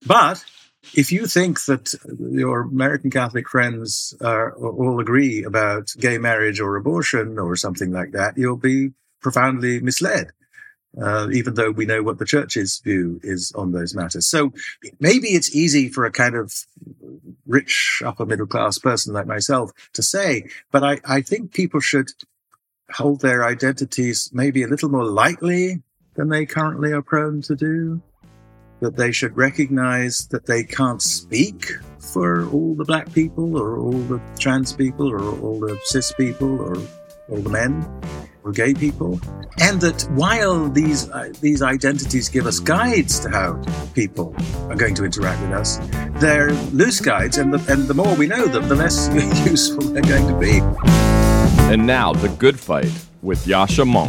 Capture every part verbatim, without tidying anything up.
But if you think that your American Catholic friends uh, all agree about gay marriage or abortion or something like that, you'll be profoundly misled, uh, even though we know what the church's view is on those matters. So maybe it's easy for a kind of rich upper middle class person like myself to say, but I, I think people should hold their identities maybe a little more lightly than they currently are prone to do. That they should recognize that they can't speak for all the black people or all the trans people or all the cis people or all the men or gay people. And that while these uh, these identities give us guides to how people are going to interact with us, they're loose guides, and the, and the more we know them, the less useful they're going to be. And now, The Good Fight with Yascha Mounk.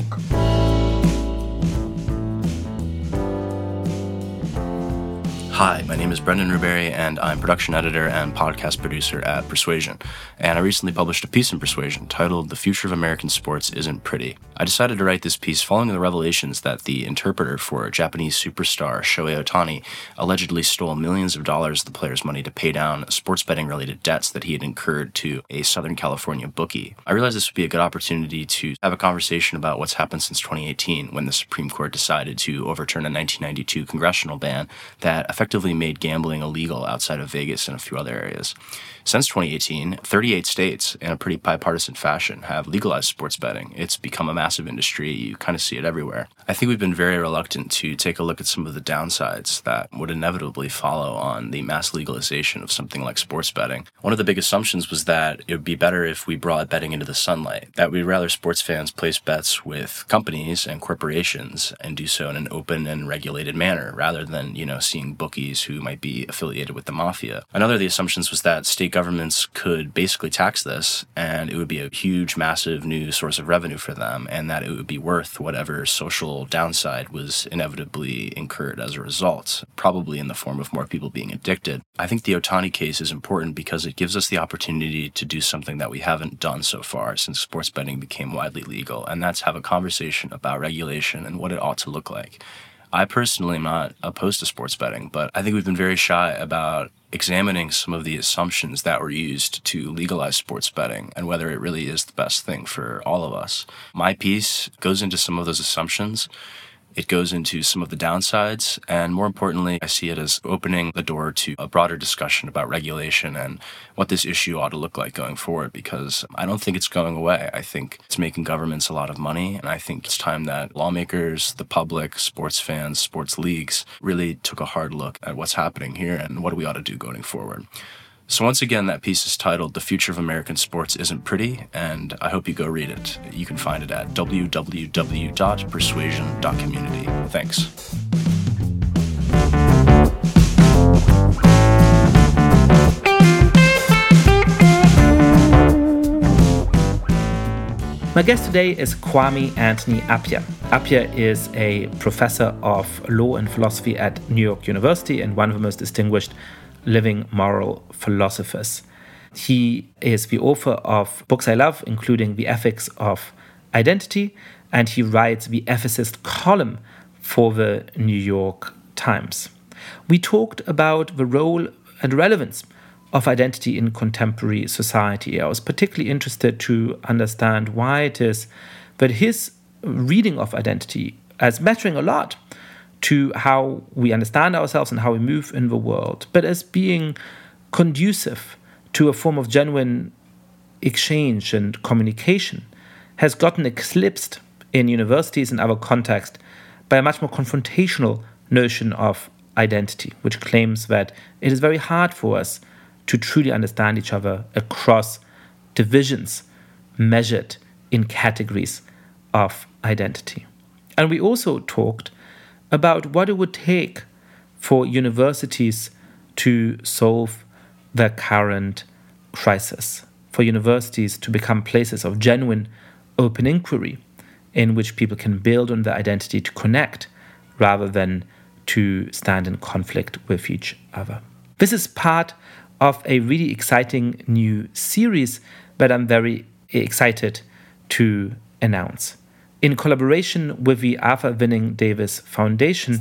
Hi, my name is Brendan Ruberry, and I'm production editor and podcast producer at Persuasion. And I recently published a piece in Persuasion titled The Future of American Sports Isn't Pretty. I decided to write this piece following the revelations that the interpreter for Japanese superstar Shohei Ohtani allegedly stole millions of dollars of the player's money to pay down sports betting-related debts that he had incurred to a Southern California bookie. I realized this would be a good opportunity to have a conversation about what's happened since twenty eighteen, when the Supreme Court decided to overturn a nineteen ninety-two congressional ban that effectively effectively made gambling illegal outside of Vegas and a few other areas. Since twenty eighteen, thirty-eight states, in a pretty bipartisan fashion, have legalized sports betting. It's become a massive industry. You kind of see it everywhere. I think we've been very reluctant to take a look at some of the downsides that would inevitably follow on the mass legalization of something like sports betting. One of the big assumptions was that it would be better if we brought betting into the sunlight, that we'd rather sports fans place bets with companies and corporations and do so in an open and regulated manner, rather than, you know, seeing bookies who might be affiliated with the mafia. Another of the assumptions was that state governments could basically tax this, and it would be a huge, massive new source of revenue for them, and that it would be worth whatever social downside was inevitably incurred as a result, probably in the form of more people being addicted. I think the Ohtani case is important because it gives us the opportunity to do something that we haven't done so far since sports betting became widely legal, and that's have a conversation about regulation and what it ought to look like. I personally am not opposed to sports betting, but I think we've been very shy about examining some of the assumptions that were used to legalize sports betting and whether it really is the best thing for all of us. My piece goes into some of those assumptions. It goes into some of the downsides, and more importantly, I see it as opening the door to a broader discussion about regulation and what this issue ought to look like going forward, because I don't think it's going away. I think it's making governments a lot of money, and I think it's time that lawmakers, the public, sports fans, sports leagues really took a hard look at what's happening here and what we ought to do going forward. So once again, that piece is titled The Future of American Sports Isn't Pretty, and I hope you go read it. You can find it at w w w dot persuasion dot community. Thanks. My guest today is Kwame Anthony Appiah. Appiah is a professor of law and philosophy at New York University and one of the most distinguished living moral philosophers. He is the author of books I love, including The Ethics of Identity, and he writes the ethicist column for the New York Times. We talked about the role and relevance of identity in contemporary society. I was particularly interested to understand why it is that his reading of identity as mattering a lot to how we understand ourselves and how we move in the world, but as being conducive to a form of genuine exchange and communication, has gotten eclipsed in universities and other contexts by a much more confrontational notion of identity, which claims that it is very hard for us to truly understand each other across divisions measured in categories of identity. And we also talked about what it would take for universities to solve the current crisis, for universities to become places of genuine open inquiry in which people can build on their identity to connect rather than to stand in conflict with each other. This is part of a really exciting new series that I'm very excited to announce. In collaboration with the Arthur Winning Davis Foundation,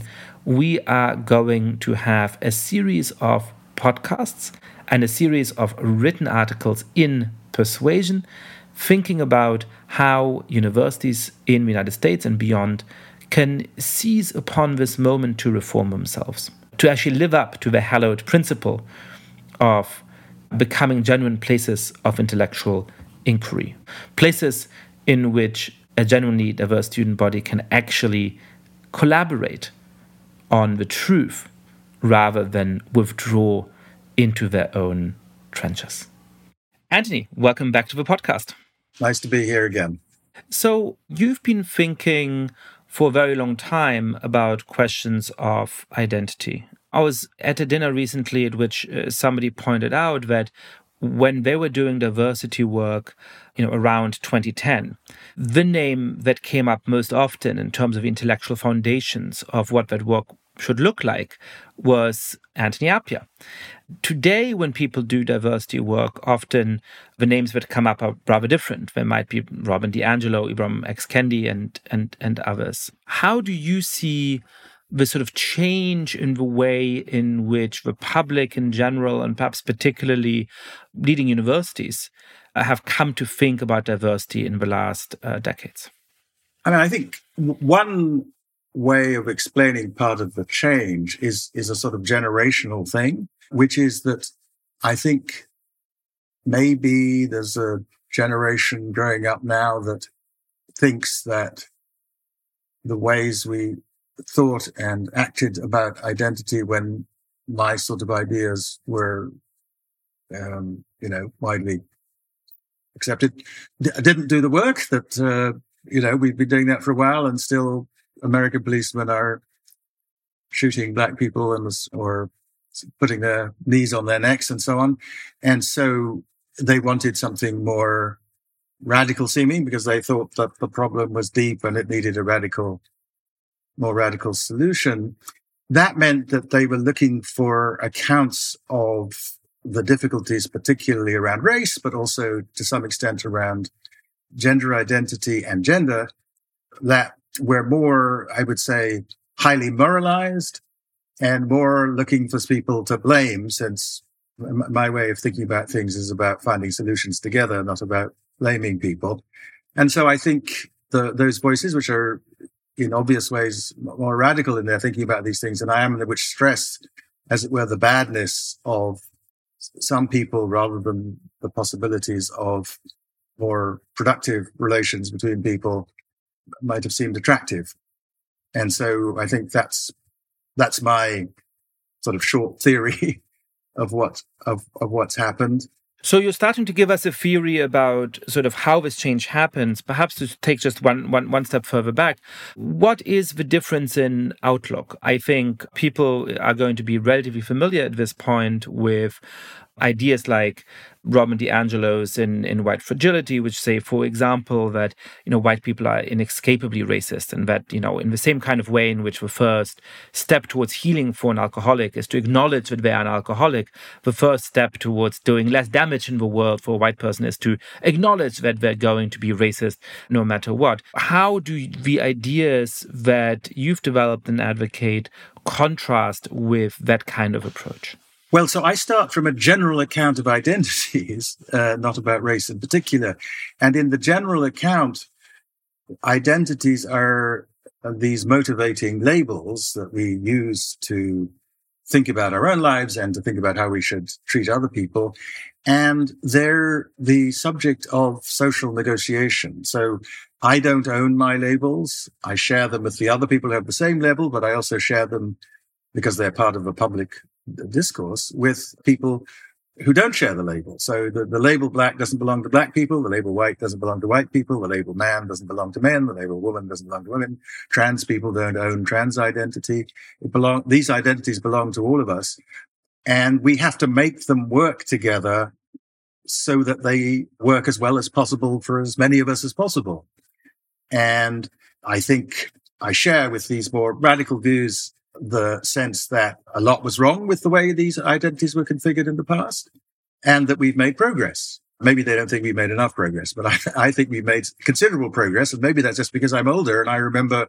we are going to have a series of podcasts and a series of written articles in Persuasion, thinking about how universities in the United States and beyond can seize upon this moment to reform themselves, to actually live up to the hallowed principle of becoming genuine places of intellectual inquiry, places in which a genuinely diverse student body can actually collaborate on the truth rather than withdraw into their own trenches. Anthony, welcome back to the podcast. Nice to be here again. So you've been thinking for a very long time about questions of identity. I was at a dinner recently at which uh, somebody pointed out that when they were doing diversity work, you know, around twenty ten, the name that came up most often in terms of intellectual foundations of what that work should look like was Anthony Appiah. Today, when people do diversity work, often the names that come up are rather different. There might be Robin DiAngelo, Ibram X. Kendi, and, and, and others. How do you see the sort of change in the way in which the public in general, and perhaps particularly leading universities, uh, have come to think about diversity in the last uh, decades? I mean, I think one way of explaining part of the change is, is a sort of generational thing, which is that I think maybe there's a generation growing up now that thinks that the ways we thought and acted about identity when my sort of ideas were, um, you know, widely accepted, d- didn't do the work that, uh, you know, we've been doing that for a while, and still American policemen are shooting black people and or putting their knees on their necks and so on. And so they wanted something more radical seeming because they thought that the problem was deep and it needed a radical, more radical solution. That meant that they were looking for accounts of the difficulties, particularly around race, but also to some extent around gender identity and gender, that were more, I would say, highly moralized and more looking for people to blame, since my way of thinking about things is about finding solutions together, not about blaming people. And so I think the, those voices, which are in obvious ways more radical in their thinking about these things than I am, which stress, as it were, the badness of some people rather than the possibilities of more productive relations between people, might have seemed attractive. And so I think that's that's my sort of short theory of what of, of what's happened. So you're starting to give us a theory about sort of how this change happens. Perhaps to take just one, one, one step further back, what is the difference in outlook? I think people are going to be relatively familiar at this point with ideas like Robin DiAngelo's in, in White Fragility, which say, for example, that, you know, white people are inescapably racist, and that, you know, in the same kind of way in which the first step towards healing for an alcoholic is to acknowledge that they are an alcoholic, the first step towards doing less damage in the world for a white person is to acknowledge that they're going to be racist no matter what. How do the ideas that you've developed and advocate contrast with that kind of approach? Well, so I start from a general account of identities, uh, not about race in particular. And in the general account, identities are these motivating labels that we use to think about our own lives and to think about how we should treat other people. And they're the subject of social negotiation. So I don't own my labels. I share them with the other people who have the same label, but I also share them because they're part of a public discourse with people who don't share the label. So the, the label black doesn't belong to black people. The label white doesn't belong to white people. The label man doesn't belong to men. The label woman doesn't belong to women. Trans people don't own trans identity. It belong, these identities belong to all of us. And we have to make them work together so that they work as well as possible for as many of us as possible. And I think I share with these more radical views the sense that a lot was wrong with the way these identities were configured in the past, and that we've made progress. Maybe they don't think we've made enough progress, but I, I think we've made considerable progress. And maybe that's just because I'm older and I remember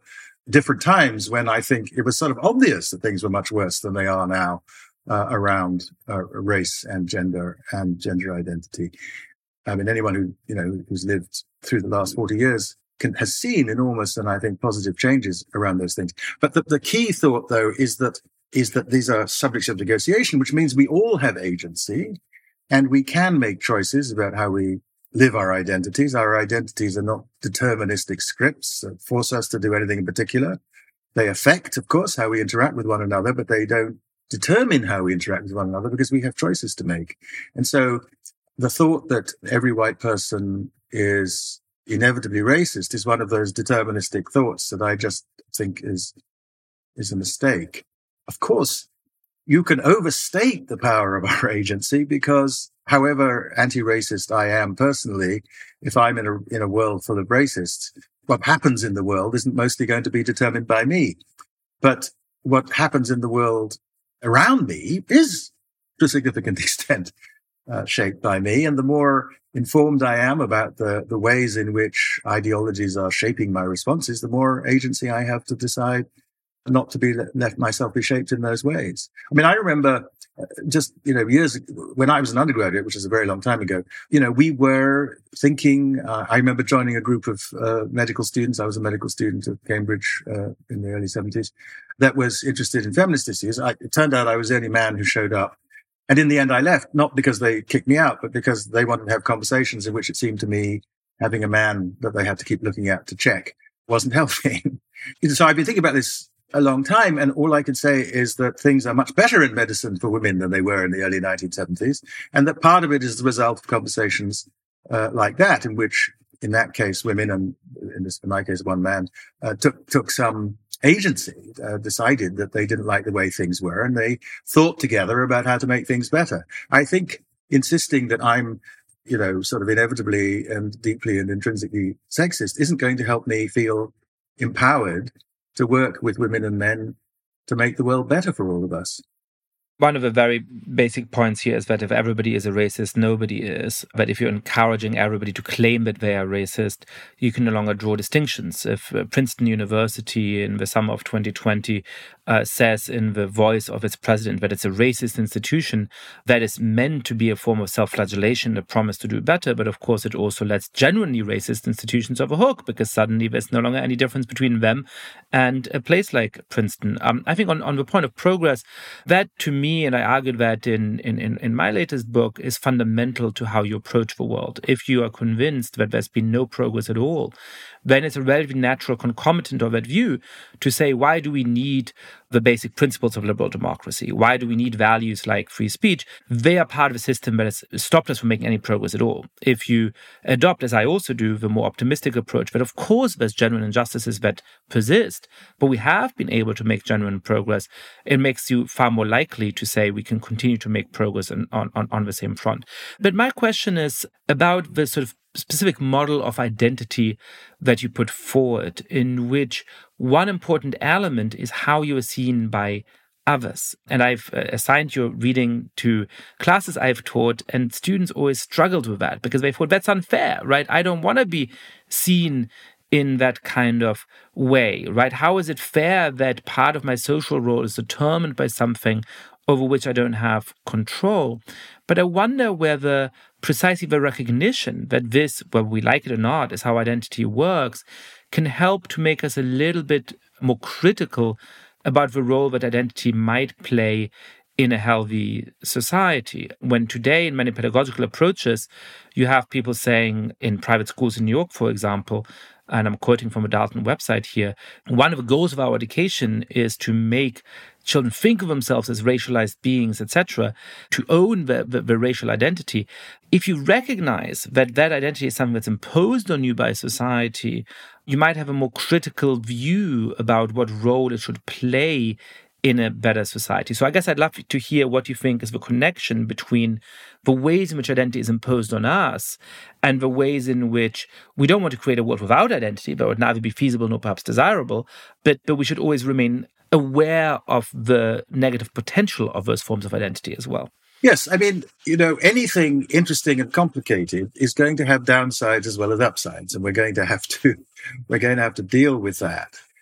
different times when I think it was sort of obvious that things were much worse than they are now uh, around uh, race and gender and gender identity. I mean, anyone who, you know, who's lived through the last forty years can, has seen enormous and I think positive changes around those things. But the, the key thought, though, is that is that these are subjects of negotiation, which means we all have agency and we can make choices about how we live our identities. Our identities are not deterministic scripts that force us to do anything in particular. They affect, of course, how we interact with one another, but they don't determine how we interact with one another because we have choices to make. And so the thought that every white person is inevitably racist is one of those deterministic thoughts that I just think is, is a mistake. Of course, you can overstate the power of our agency because however anti-racist I am personally, if I'm in a, in a world full of racists, what happens in the world isn't mostly going to be determined by me. But what happens in the world around me is, to a significant extent, uh, shaped by me. And the more informed I am about the, the ways in which ideologies are shaping my responses, the more agency I have to decide not to be left myself be shaped in those ways. I mean, I remember just, you know, years when I was an undergraduate, which is a very long time ago, you know, we were thinking, uh, I remember joining a group of uh, medical students. I was a medical student at Cambridge uh, in the early seventies that was interested in feminist issues. I, it turned out I was the only man who showed up. And in the end, I left, not because they kicked me out, but because they wanted to have conversations in which it seemed to me having a man that they had to keep looking at to check wasn't helping. So I've been thinking about this a long time. And all I can say is that things are much better in medicine for women than they were in the early nineteen seventies. And that part of it is the result of conversations uh, like that, in which, in that case, women, and in, this, in my case, one man, uh, took, took some agency, uh, decided that they didn't like the way things were, and they thought together about how to make things better. I think insisting that I'm, you know, sort of inevitably and deeply and intrinsically sexist isn't going to help me feel empowered to work with women and men to make the world better for all of us. One of the very basic points here is that if everybody is a racist, nobody is. But if you're encouraging everybody to claim that they are racist, you can no longer draw distinctions. If uh, Princeton University in the summer of twenty twenty uh, says in the voice of its president that it's a racist institution, that is meant to be a form of self-flagellation, a promise to do better. But of course, it also lets genuinely racist institutions off a hook because suddenly there's no longer any difference between them and a place like Princeton. Um, I think on, on the point of progress, that to me, and I argued that in, in, in my latest book, is fundamental to how you approach the world. If you are convinced that there's been no progress at all, then it's a relatively natural concomitant of that view to say, why do we need the basic principles of liberal democracy? Why do we need values like free speech? They are part of a system that has stopped us from making any progress at all. If you adopt, as I also do, the more optimistic approach, but of course there's genuine injustices that persist, but we have been able to make genuine progress, it makes you far more likely to say we can continue to make progress on, on, on the same front. But my question is about the sort of specific model of identity that you put forward, in which one important element is how you are seen by others. And I've uh, assigned your reading to classes I've taught, and students always struggled with that because they thought that's unfair, right? I don't want to be seen in that kind of way, right? How is it fair that part of my social role is determined by something over which I don't have control? But I wonder whether precisely the recognition that this, whether we like it or not, is how identity works, can help to make us a little bit more critical about the role that identity might play in a healthy society. When today, in many pedagogical approaches, you have people saying in private schools in New York, for example, and I'm quoting from a Dalton website here, one of the goals of our education is to make children think of themselves as racialized beings, et cetera, to own the, the, the racial identity. If you recognize that that identity is something that's imposed on you by society, you might have a more critical view about what role it should play in a better society. So I guess I'd love to hear what you think is the connection between the ways in which identity is imposed on us and the ways in which we don't want to create a world without identity, that would neither be feasible nor perhaps desirable, but, but we should always remain aware of the negative potential of those forms of identity as well. Yes, I mean, you know, anything interesting and complicated is going to have downsides as well as upsides, and we're going to have to we're going to have to deal with that.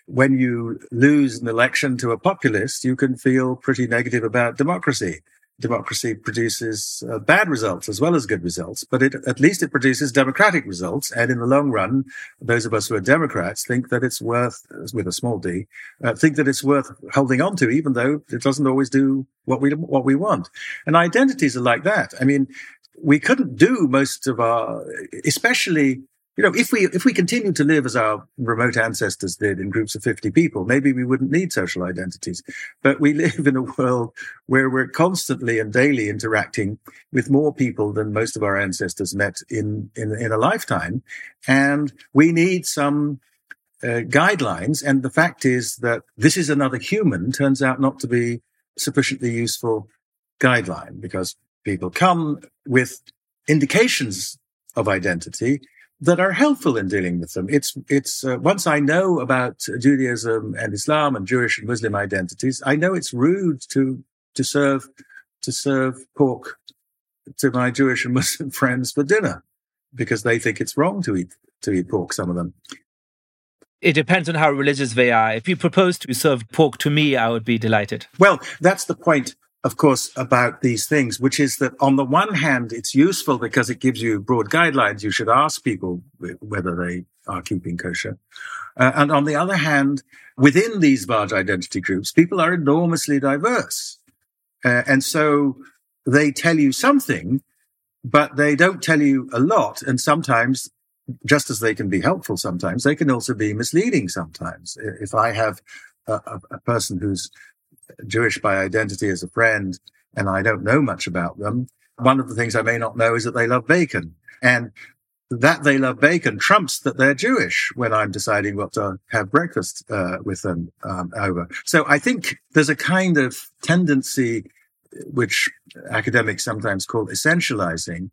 when you lose an election to a populist, you can feel pretty negative about democracy. Democracy produces uh, bad results as well as good results, but it, at least it produces democratic results. And in the long run, those of us who are Democrats think that it's worth, with a small d, uh, think that it's worth holding on to, even though it doesn't always do what we what we want. And identities are like that. I mean, we couldn't do most of our, especially. You know, if we if we continue to live as our remote ancestors did in groups of fifty people, maybe we wouldn't need social identities. But we live in a world where we're constantly and daily interacting with more people than most of our ancestors met in in, in a lifetime, and we need some uh, guidelines. And the fact is that this is another human turns out not to be sufficiently useful guideline, because people come with indications of identity that are helpful in dealing with them. It's, it's, uh, once I know about Judaism and Islam and Jewish and Muslim identities, I know it's rude to, to serve, to serve pork to my Jewish and Muslim friends for dinner, because they think it's wrong to eat, to eat pork, some of them. It depends on how religious they are. If you propose to serve pork to me, I would be delighted. Well, that's the point, of course, about these things, which is that on the one hand, it's useful because it gives you broad guidelines. You should ask people whether they are keeping kosher. Uh, and on the other hand, within these large identity groups, people are enormously diverse. Uh, and so they tell you something, but they don't tell you a lot. And sometimes, just as they can be helpful sometimes, they can also be misleading sometimes. If I have a, a, a person who's Jewish by identity as a friend, and I don't know much about them, one of the things I may not know is that they love bacon. And that they love bacon trumps that they're Jewish when I'm deciding what to have breakfast uh, with them um, over. So I think there's a kind of tendency, which academics sometimes call essentializing,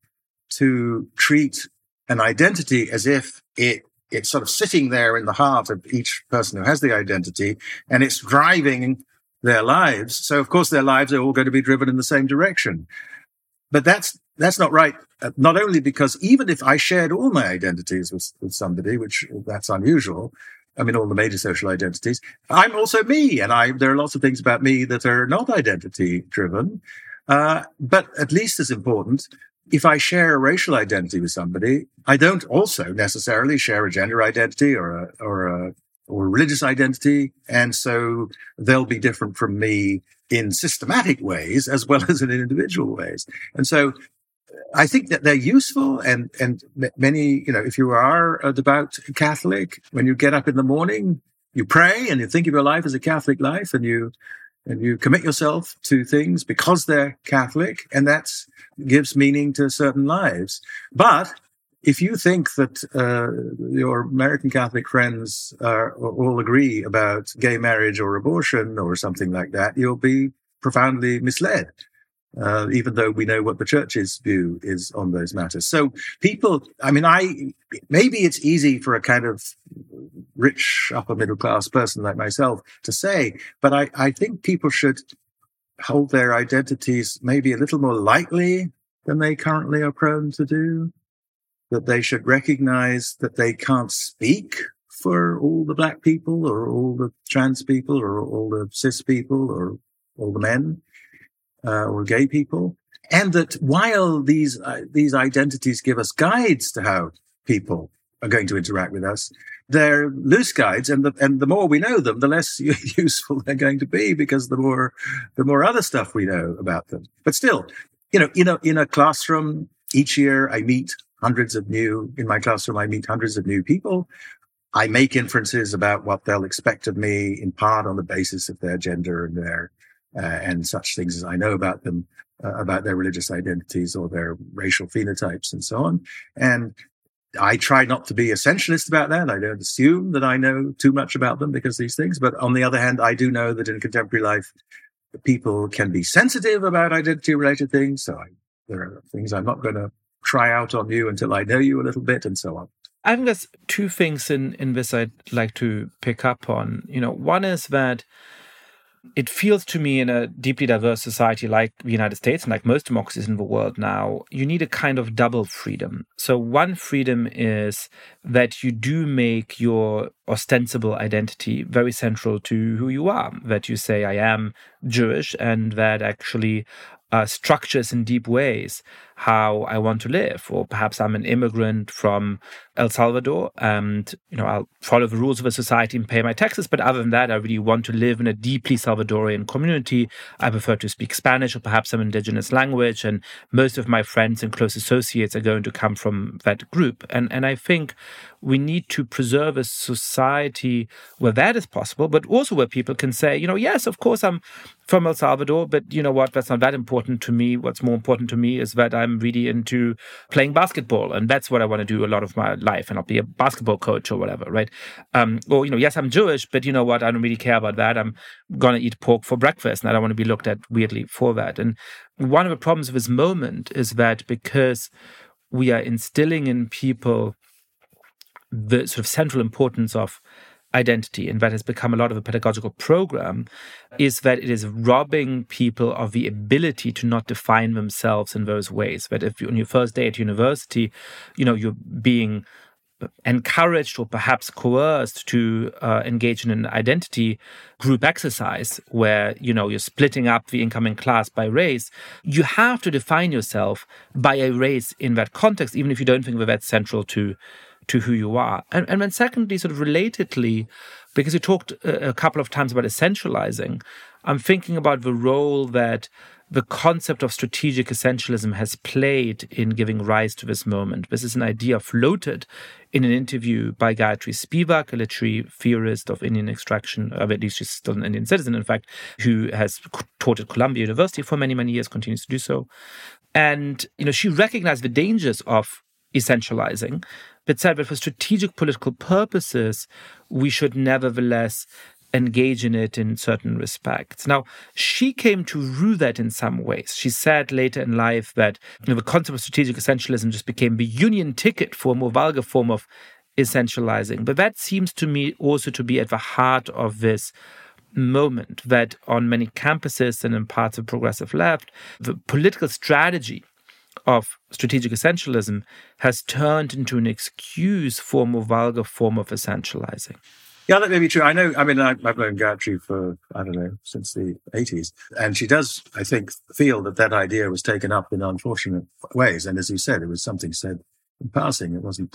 to treat an identity as if it it's sort of sitting there in the heart of each person who has the identity, and it's driving their lives. So, of course, their lives are all going to be driven in the same direction. But that's that's not right, uh, not only because even if I shared all my identities with, with somebody, which that's unusual, I mean, all the major social identities, I'm also me. And I there are lots of things about me that are not identity-driven. Uh, but at least as important, if I share a racial identity with somebody, I don't also necessarily share a gender identity or a, or a or religious identity. And so they'll be different from me in systematic ways as well as in individual ways. And so I think that they're useful. And, and many, you know, if you are a devout Catholic, when you get up in the morning, you pray and you think of your life as a Catholic life, and you, and you commit yourself to things because they're Catholic, and that gives meaning to certain lives. But if you think that uh, your American Catholic friends uh, all agree about gay marriage or abortion or something like that, you'll be profoundly misled, uh, even though we know what the church's view is on those matters. So people, I mean, I maybe it's easy for a kind of rich upper middle class person like myself to say, but I, I think people should hold their identities maybe a little more lightly than they currently are prone to do. That they should recognize that they can't speak for all the black people or all the trans people or all the cis people or all the men uh, or gay people. And that while these uh, these identities give us guides to how people are going to interact with us, they're loose guides, and the and the more we know them, the less useful they're going to be, because the more the more other stuff we know about them. But still, you know, in a in a classroom each year, I meet hundreds of new, in my classroom, I meet hundreds of new people. I make inferences about what they'll expect of me, in part on the basis of their gender and their, uh, and such things as I know about them, uh, about their religious identities or their racial phenotypes and so on. And I try not to be essentialist about that. I don't assume that I know too much about them because of these things. But on the other hand, I do know that in contemporary life, people can be sensitive about identity-related things. So I, there are things I'm not going to try out on you until I know you a little bit, and so on. I think there's two things in, in this I'd like to pick up on. You know, one is that It feels to me in a deeply diverse society like the United States and like most democracies in the world now, you need a kind of double freedom. So one freedom is that you do make your ostensible identity very central to who you are, that you say, I am Jewish, and that actually uh, structures in deep ways how I want to live. Or perhaps I'm an immigrant from El Salvador and, you know, I'll follow the rules of a society and pay my taxes. But other than that, I really want to live in a deeply Salvadorian community. I prefer to speak Spanish or perhaps some indigenous language. And most of my friends and close associates are going to come from that group. And, and I think we need to preserve a society where that is possible, but also where people can say, you know, yes, of course, I'm from El Salvador, but you know what, that's not that important to me. What's more important to me is that I'm really into playing basketball, and that's what I want to do a lot of my life, and I'll be a basketball coach or whatever, right? Um, or, you know, yes, I'm Jewish, but you know what, I don't really care about that. I'm going to eat pork for breakfast, and I don't want to be looked at weirdly for that. And one of the problems of this moment is that because we are instilling in people the sort of central importance of identity, and that has become a lot of a pedagogical program, is that it is robbing people of the ability to not define themselves in those ways. That if you, on your first day at university, you know, you're being encouraged or perhaps coerced to uh, engage in an identity group exercise where, you know, you're splitting up the incoming class by race, you have to define yourself by a race in that context, even if you don't think that that's central to to who you are. And, and then secondly, sort of relatedly, because you talked a, a couple of times about essentializing, I'm thinking about the role that the concept of strategic essentialism has played in giving rise to this moment. This is an idea floated in an interview by Gayatri Spivak, a literary theorist of Indian extraction, or at least she's still an Indian citizen, in fact, who has taught at Columbia University for many, many years, continues to do so. And, you know, she recognized the dangers of essentializing, but said that for strategic political purposes, we should nevertheless engage in it in certain respects. Now, she came to rue that in some ways. She said later in life that, you know, the concept of strategic essentialism just became the union ticket for a more vulgar form of essentializing. But that seems to me also to be at the heart of this moment, that on many campuses and in parts of progressive left, the political strategy of strategic essentialism has turned into an excuse for a more vulgar form of essentializing. Yeah, that may be true. I know, I mean, I, I've known Gayatri for, I don't know, since the eighties. And she does, I think, feel that that idea was taken up in unfortunate ways. And as you said, it was something said in passing. It wasn't,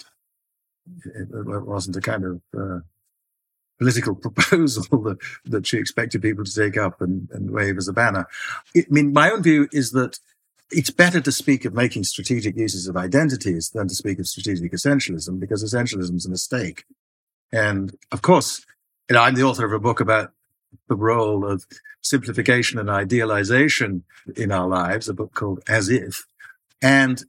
it, it wasn't a kind of uh, political proposal that, that she expected people to take up and, and wave as a banner. I mean, my own view is that it's better to speak of making strategic uses of identities than to speak of strategic essentialism, because essentialism is a mistake. And of course, you know, I'm the author of a book about the role of simplification and idealization in our lives, a book called As If. And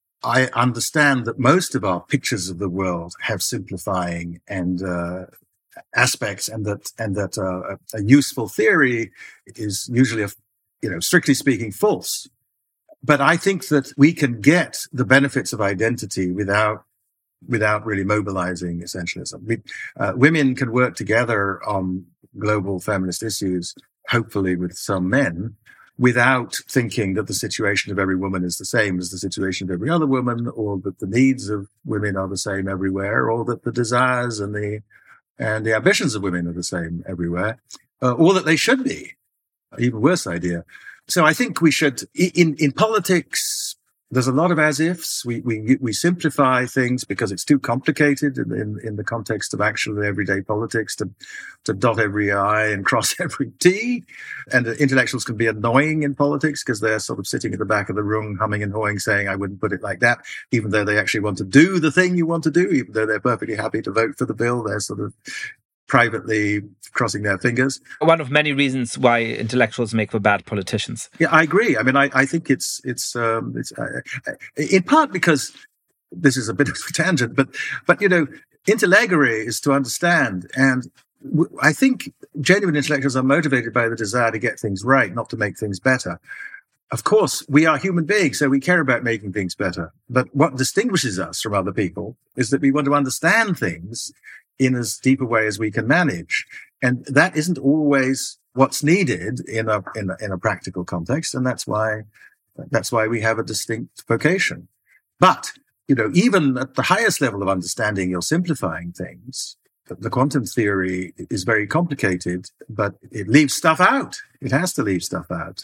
I understand that most of our pictures of the world have simplifying and uh, aspects, and that and that uh, a useful theory is usually, a, you know, strictly speaking, false. But I think that we can get the benefits of identity without without really mobilizing essentialism. We, uh, women can work together on global feminist issues, hopefully with some men, without thinking that the situation of every woman is the same as the situation of every other woman, or that the needs of women are the same everywhere, or that the desires and the and the ambitions of women are the same everywhere, uh, or that they should be. Even worse idea. So I think we should, in, in politics, there's a lot of as-ifs. We, we, we simplify things because it's too complicated in, in, in the context of actual everyday politics to, to dot every I and cross every T. And uh, intellectuals can be annoying in politics because they're sort of sitting at the back of the room, humming and hawing, saying, I wouldn't put it like that, even though they actually want to do the thing you want to do, even though they're perfectly happy to vote for the bill. They're sort of privately crossing their fingers. One of many reasons why intellectuals make for bad politicians. Yeah, I agree. I mean, I, I think it's it's um, it's uh, in part because this is a bit of a tangent, but but you know, intellegere is to understand, and w- I think genuine intellectuals are motivated by the desire to get things right, not to make things better. Of course, we are human beings, so we care about making things better. But what distinguishes us from other people is that we want to understand things in as deep a way as we can manage. And that isn't always what's needed in a, in a, in a practical context. And that's why, that's why we have a distinct vocation. But, you know, even at the highest level of understanding, you're simplifying things. The quantum theory is very complicated, but it leaves stuff out. It has to leave stuff out.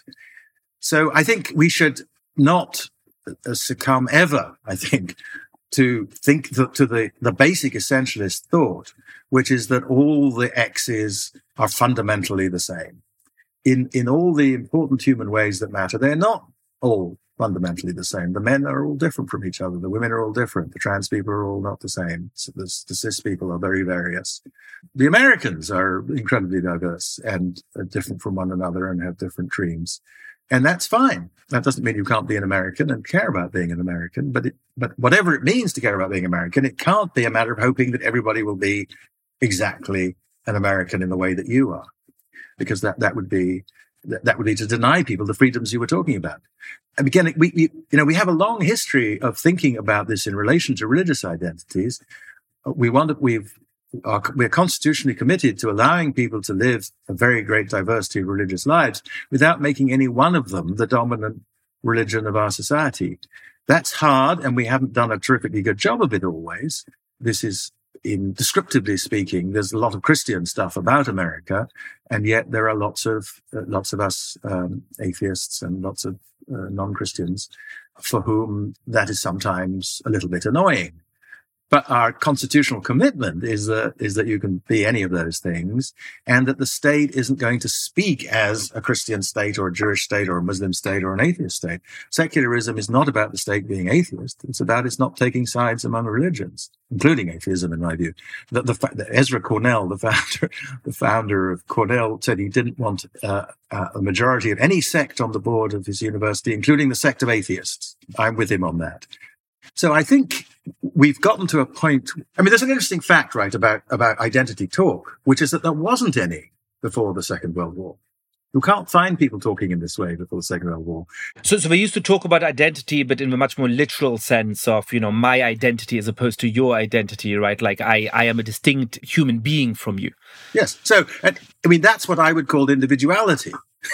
So I think we should not succumb ever, I think, to think that, to the, the basic essentialist thought, which is that all the X's are fundamentally the same. In, in all the important human ways that matter, they're not all fundamentally the same. The men are all different from each other. The women are all different. The trans people are all not the same. So the, the cis people are very various. The Americans are incredibly diverse and are different from one another and have different dreams. And that's fine. That doesn't mean you can't be an American and care about being an American, but it, but whatever it means to care about being American, it can't be a matter of hoping that everybody will be exactly an American in the way that you are, because that, that would be, that would be to deny people the freedoms you were talking about. And again, we, we, you know, we have a long history of thinking about this in relation to religious identities. We want to, we've, are, we're constitutionally committed to allowing people to live a very great diversity of religious lives without making any one of them the dominant religion of our society. That's hard, and we haven't done a terrifically good job of it always. This is, in descriptively speaking, there's a lot of Christian stuff about America, and yet there are lots of uh, lots of us um, atheists and lots of uh, non-Christians for whom that is sometimes a little bit annoying. But our constitutional commitment is that, is that you can be any of those things, and that the state isn't going to speak as a Christian state or a Jewish state or a Muslim state or an atheist state. Secularism is not about the state being atheist. It's about its not taking sides among religions, including atheism, in my view. The, the, the Ezra Cornell, the founder, the founder of Cornell, said he didn't want uh, uh, a majority of any sect on the board of his university, including the sect of atheists. I'm with him on that. So I think we've gotten to a point. I mean, there's an interesting fact, right, about, about identity talk, which is that there wasn't any before the Second World War. You can't find people talking in this way before the Second World War. So, so we used to talk about identity, but in a much more literal sense of, you know, my identity as opposed to your identity, right? Like I, I am a distinct human being from you. Yes. So, and, I mean, that's what I would call individuality.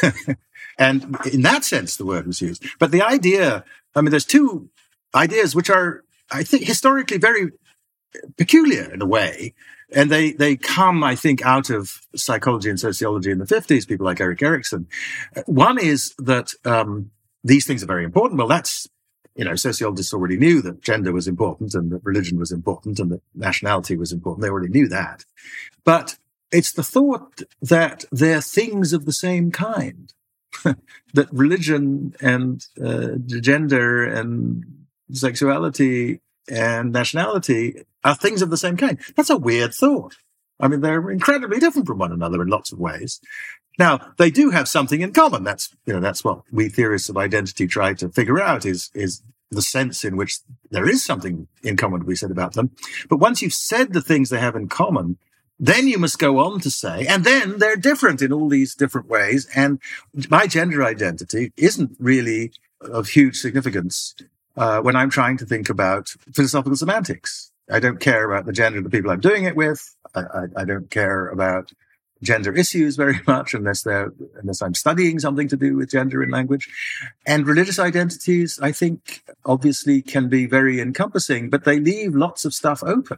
And in that sense, the word was used. But the idea, I mean, there's two ideas which are, I think, historically very peculiar in a way. And they, they come, I think, out of psychology and sociology in the fifties, people like Erik Erikson. One is that um, these things are very important. Well, that's, you know, sociologists already knew that gender was important and that religion was important and that nationality was important. They already knew that. But it's the thought that they're things of the same kind, that religion and uh, gender and sexuality and nationality are things of the same kind. That's a weird thought. I mean, they're incredibly different from one another in lots of ways. Now, they do have something in common. That's, you know, that's what we theorists of identity try to figure out is, is the sense in which there is something in common to be said about them. But once you've said the things they have in common, then you must go on to say, and then they're different in all these different ways. And my gender identity isn't really of huge significance Uh, when I'm trying to think about philosophical semantics. I don't care about the gender of the people I'm doing it with. I, I, I don't care about gender issues very much unless they're, unless I'm studying something to do with gender in language. And religious identities, I think, obviously can be very encompassing, but they leave lots of stuff open.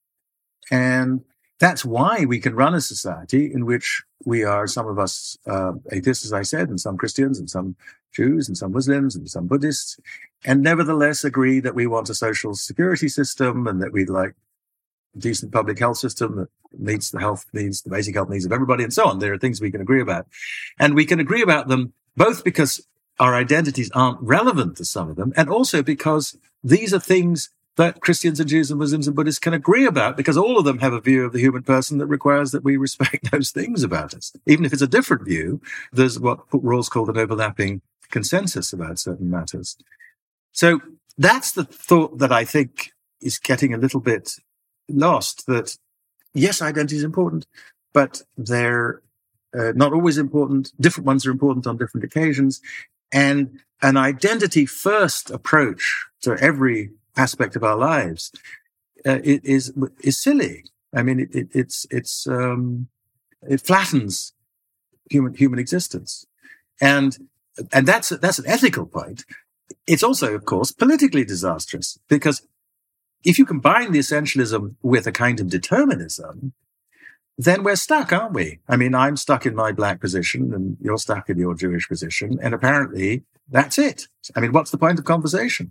And that's why we can run a society in which we are, some of us uh, atheists, as I said, and some Christians and some Jews and some Muslims and some Buddhists, and nevertheless agree that we want a social security system and that we'd like a decent public health system that meets the health needs, the basic health needs of everybody, and so on. There are things we can agree about. And we can agree about them both because our identities aren't relevant to some of them, and also because these are things that Christians and Jews and Muslims and Buddhists can agree about, because all of them have a view of the human person that requires that we respect those things about us. Even if it's a different view, there's what Rawls called an overlapping consensus about certain matters. So that's the thought that I think is getting a little bit lost, that yes, identity is important, but they're uh, not always important. Different ones are important on different occasions. And an identity-first approach to every aspect of our lives uh, it is is silly. I mean, it, it, it's it's um, it flattens human human existence. And and that's that's an ethical point. It's also, of course, politically disastrous, because if you combine the essentialism with a kind of determinism, then we're stuck, aren't we? I mean, I'm stuck in my black position and you're stuck in your Jewish position. And apparently that's it. I mean, what's the point of conversation?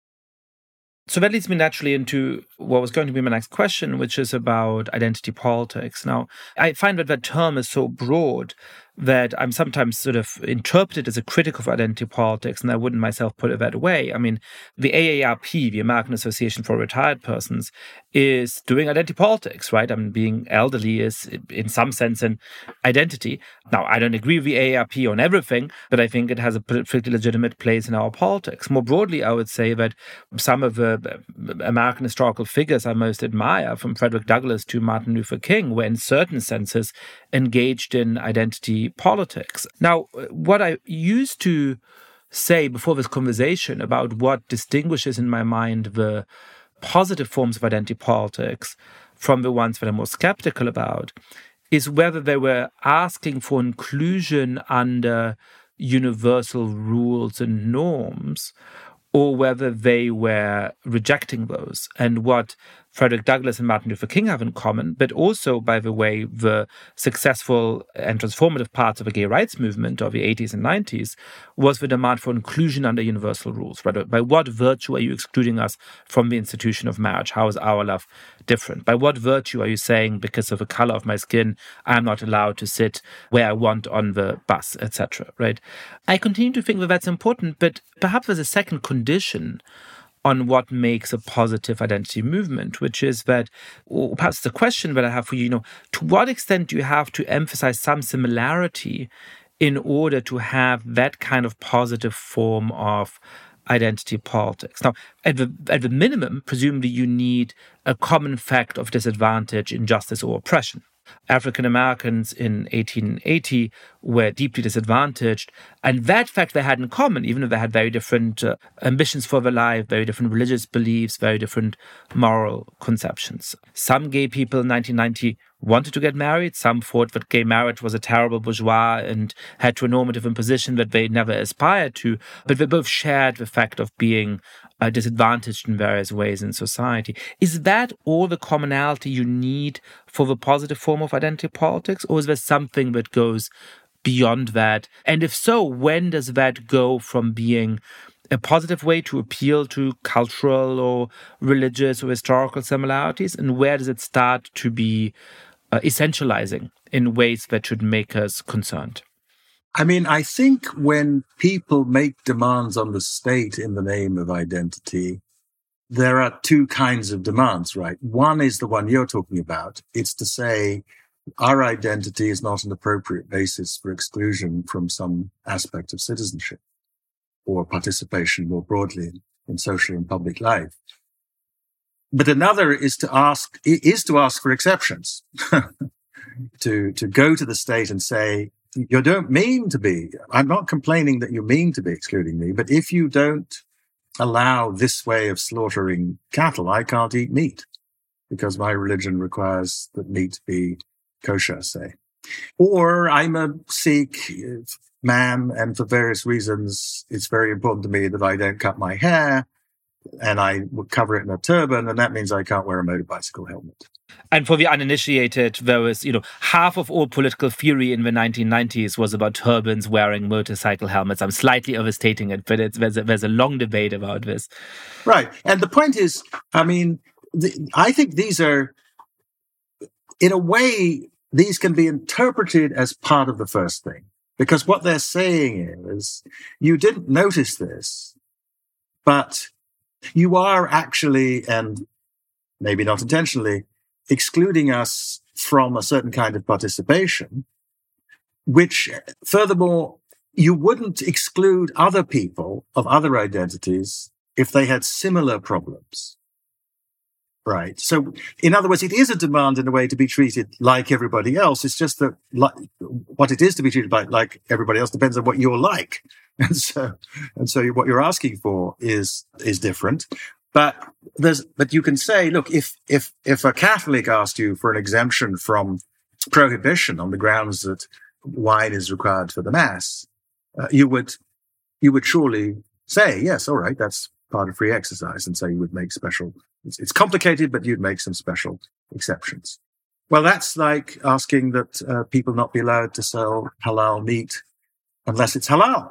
So that leads me naturally into what was going to be my next question, which is about identity politics. Now, I find that that term is so broad that I'm sometimes sort of interpreted as a critic of identity politics, and I wouldn't myself put it that way. I mean, the A A R P, the American Association for Retired Persons, is doing identity politics, right? I mean, being elderly is, in some sense, an identity. Now, I don't agree with the A A R P on everything, but I think it has a perfectly legitimate place in our politics. More broadly, I would say that some of the American historical figures I most admire, from Frederick Douglass to Martin Luther King, were in certain senses engaged in identity politics. Now, what I used to say before this conversation about what distinguishes in my mind the positive forms of identity politics from the ones that I'm more skeptical about is whether they were asking for inclusion under universal rules and norms, or whether they were rejecting those. And what Frederick Douglass and Martin Luther King have in common, but also, by the way, the successful and transformative parts of the gay rights movement of the eighties and nineties, was the demand for inclusion under universal rules. Right? By what virtue are you excluding us from the institution of marriage? How is our love different? By what virtue are you saying, because of the color of my skin, I'm not allowed to sit where I want on the bus, et cetera. Right? I continue to think that that's important, but perhaps there's a second condition on what makes a positive identity movement, which is that, or perhaps the question that I have for you, you know, to what extent do you have to emphasize some similarity in order to have that kind of positive form of identity politics? Now, at the, at the minimum, presumably you need a common fact of disadvantage, injustice, or oppression. African Americans in eighteen eighty were deeply disadvantaged, and that fact they had in common, even if they had very different uh, ambitions for their life, very different religious beliefs, very different moral conceptions. Some gay people in nineteen ninety wanted to get married. Some thought that gay marriage was a terrible bourgeois and heteronormative imposition that they never aspired to, but they both shared the fact of being uh, disadvantaged in various ways in society. Is that all the commonality you need for the positive form of identity politics, or is there something that goes beyond that? And if so, when does that go from being a positive way to appeal to cultural or religious or historical similarities, and where does it start to be uh, essentializing in ways that should make us concerned? I mean, I think when people make demands on the state in the name of identity, there are two kinds of demands, right? One is the one you're talking about. It's to say our identity is not an appropriate basis for exclusion from some aspect of citizenship or participation more broadly in, in social and public life. But another is to ask, is to ask for exceptions, to, to go to the state and say, you don't mean to be, I'm not complaining that you mean to be excluding me, but if you don't allow this way of slaughtering cattle, I can't eat meat because my religion requires that meat be kosher, say. Or I'm a Sikh man, and for various reasons, it's very important to me that I don't cut my hair and I would cover it in a turban, and that means I can't wear a motorbicycle helmet. And for the uninitiated, there was, you know, half of all political theory in the nineteen nineties was about turbans wearing motorcycle helmets. I'm slightly overstating it, but it's, there's, a, there's a long debate about this. Right. And the point is, I mean, the, I think these are, in a way, these can be interpreted as part of the first thing. Because what they're saying is, you didn't notice this, but you are actually, and maybe not intentionally, excluding us from a certain kind of participation, which, furthermore, you wouldn't exclude other people of other identities if they had similar problems. Right. So, in other words, it is a demand in a way to be treated like everybody else. It's just that like, what it is to be treated by, like everybody else depends on what you're like. And so, and so what you're asking for is, is different. But there's, but you can say, look, if, if, if a Catholic asked you for an exemption from prohibition on the grounds that wine is required for the mass, uh, you would you would surely say, yes, all right, that's part of free exercise, and so you would make special. It's, it's complicated, but you'd make some special exceptions. Well, that's like asking that uh, people not be allowed to sell halal meat unless it's halal.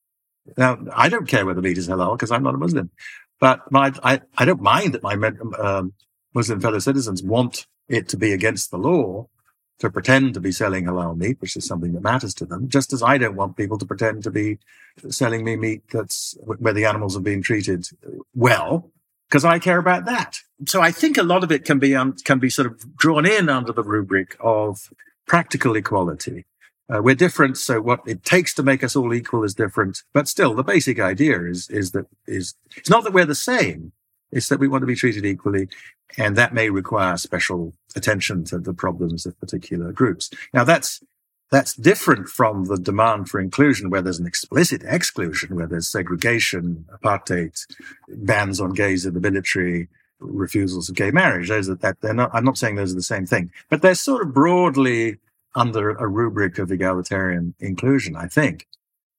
Now, I don't care whether meat is halal because I'm not a Muslim, but my, I, I don't mind that my um, Muslim fellow citizens want it to be against the law to pretend to be selling halal meat, which is something that matters to them, just as I don't want people to pretend to be selling me meat that's where the animals are being treated well, because I care about that. So I think a lot of it can be um, can be sort of drawn in under the rubric of practical equality. Uh, we're different, so what it takes to make us all equal is different. But still, the basic idea is is that is it's not that we're the same; it's that we want to be treated equally, and that may require special attention to the problems of particular groups. Now, that's that's different from the demand for inclusion, where there's an explicit exclusion, where there's segregation, apartheid, bans on gays in the military, refusals of gay marriage. Those are that they're not. I'm not saying those are the same thing, but they're sort of broadly under a rubric of egalitarian inclusion, I think.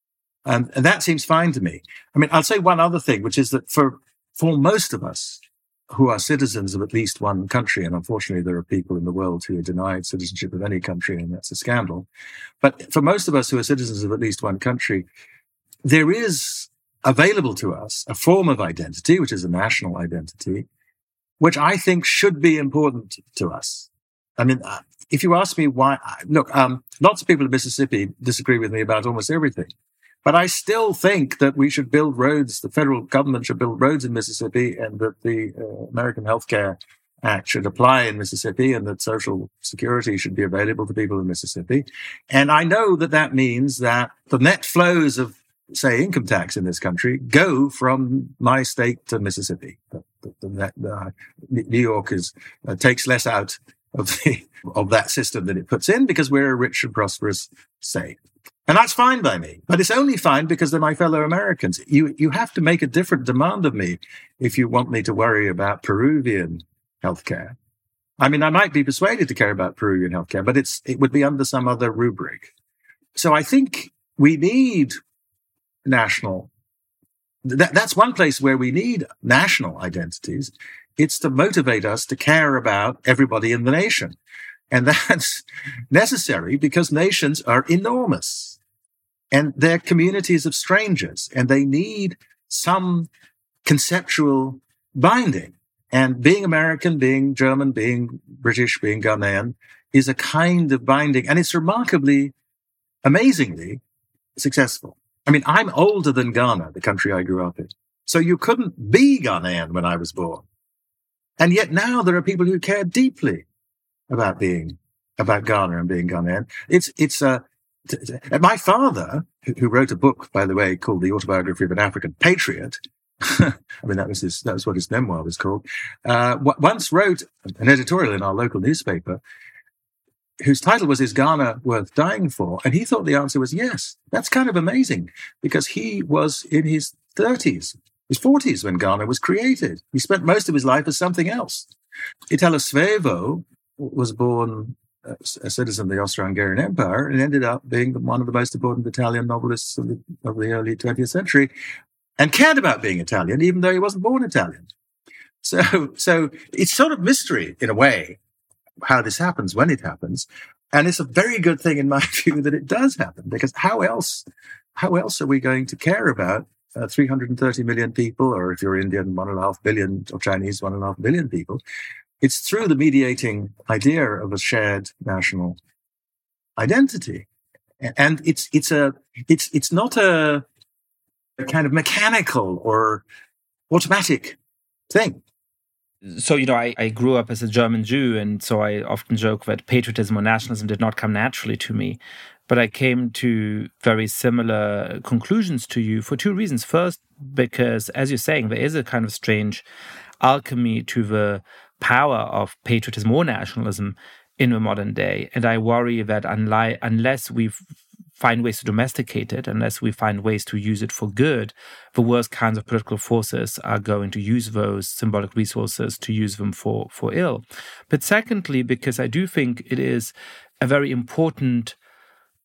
And, and that seems fine to me. I mean, I'll say one other thing, which is that for, for most of us who are citizens of at least one country, and unfortunately there are people in the world who are denied citizenship of any country, and that's a scandal. But for most of us who are citizens of at least one country, there is available to us a form of identity, which is a national identity, which I think should be important to us. I mean, if you ask me why, look, um, lots of people in Mississippi disagree with me about almost everything, but I still think that we should build roads, the federal government should build roads in Mississippi, and that the uh, American Health Care Act should apply in Mississippi, and that Social Security should be available to people in Mississippi. And I know that that means that the net flows of, say, income tax in this country go from my state to Mississippi. The, the, the, the, New York is, uh, takes less out of the, of that system that it puts in because we're a rich and prosperous state. And that's fine by me, but it's only fine because they're my fellow Americans. You, you have to make a different demand of me if you want me to worry about Peruvian healthcare. I mean, I might be persuaded to care about Peruvian healthcare, but it's, it would be under some other rubric. So I think we need national, that, that's one place where we need national identities. It's to motivate us to care about everybody in the nation. And that's necessary because nations are enormous and they're communities of strangers and they need some conceptual binding. And being American, being German, being British, being Ghanaian is a kind of binding. And it's remarkably, amazingly successful. I mean, I'm older than Ghana, the country I grew up in. So you couldn't be Ghanaian when I was born. And yet now there are people who care deeply about being, about Ghana and being Ghanaian. It's, it's, uh, t- t- my father, who wrote a book, by the way, called The Autobiography of an African Patriot. I mean, that was his, that was what his memoir was called. Uh, w- once wrote an editorial in our local newspaper whose title was, "Is Ghana Worth Dying For?" And he thought the answer was yes. That's kind of amazing because he was in his thirties. His forties when Ghana was created. He spent most of his life as something else. Italo Svevo was born a citizen of the Austro-Hungarian Empire and ended up being one of the most important Italian novelists of the, of the early twentieth century and cared about being Italian, even though he wasn't born Italian. So, so it's sort of mystery in a way how this happens, when it happens. And it's a very good thing in my view that it does happen, because how else, how else are we going to care about Uh, three hundred thirty million people, or if you're Indian, one and a half billion, or Chinese, one and a half billion people? It's through the mediating idea of a shared national identity, and it's it's a it's it's not a, a kind of mechanical or automatic thing. So, you know, I, I grew up as a German Jew, and so I often joke that patriotism or nationalism did not come naturally to me. But I came to very similar conclusions to you for two reasons. First, because, as you're saying, there is a kind of strange alchemy to the power of patriotism or nationalism in the modern day. And I worry that unli- unless we find ways to domesticate it, unless we find ways to use it for good, the worst kinds of political forces are going to use those symbolic resources to use them for, for ill. But secondly, because I do think it is a very important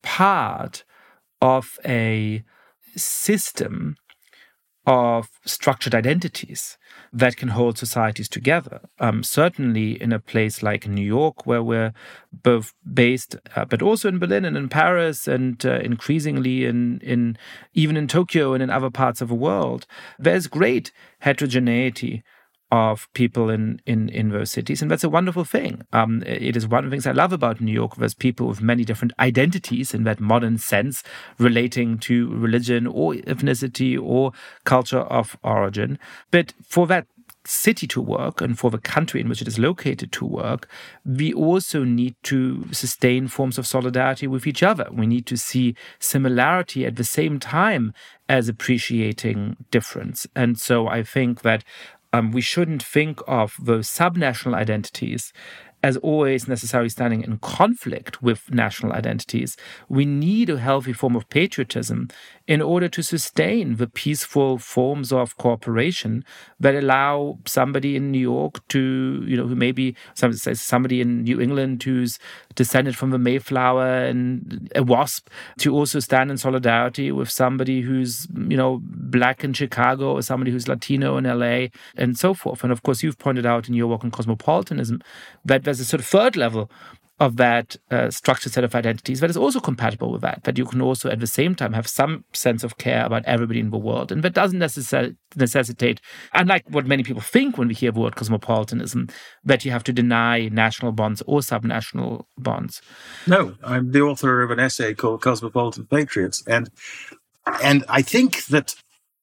part of a system of structured identities that can hold societies together. Um, certainly in a place like New York, where we're both based, uh, but also in Berlin and in Paris, and uh, increasingly in, in even in Tokyo and in other parts of the world, there's great heterogeneity of people in, in, in those cities. And that's a wonderful thing. Um, it is one of the things I love about New York. There's people with many different identities in that modern sense relating to religion or ethnicity or culture of origin. But for that city to work and for the country in which it is located to work, we also need to sustain forms of solidarity with each other. We need to see similarity at the same time as appreciating difference. And so I think that Um, we shouldn't think of those subnational identities as always necessarily standing in conflict with national identities. We need a healthy form of patriotism in order to sustain the peaceful forms of cooperation that allow somebody in New York to, you know, who maybe somebody says somebody in New England who's descended from the Mayflower and a WASP to also stand in solidarity with somebody who's, you know, black in Chicago or somebody who's Latino in L A and so forth. And of course, you've pointed out in your work on cosmopolitanism that there's a sort of third level of that uh, structured set of identities that is also compatible with that, that you can also at the same time have some sense of care about everybody in the world. And that doesn't necess- necessitate, unlike what many people think when we hear the word cosmopolitanism, that you have to deny national bonds or subnational bonds. No, I'm the author of an essay called Cosmopolitan Patriots. And, and I think that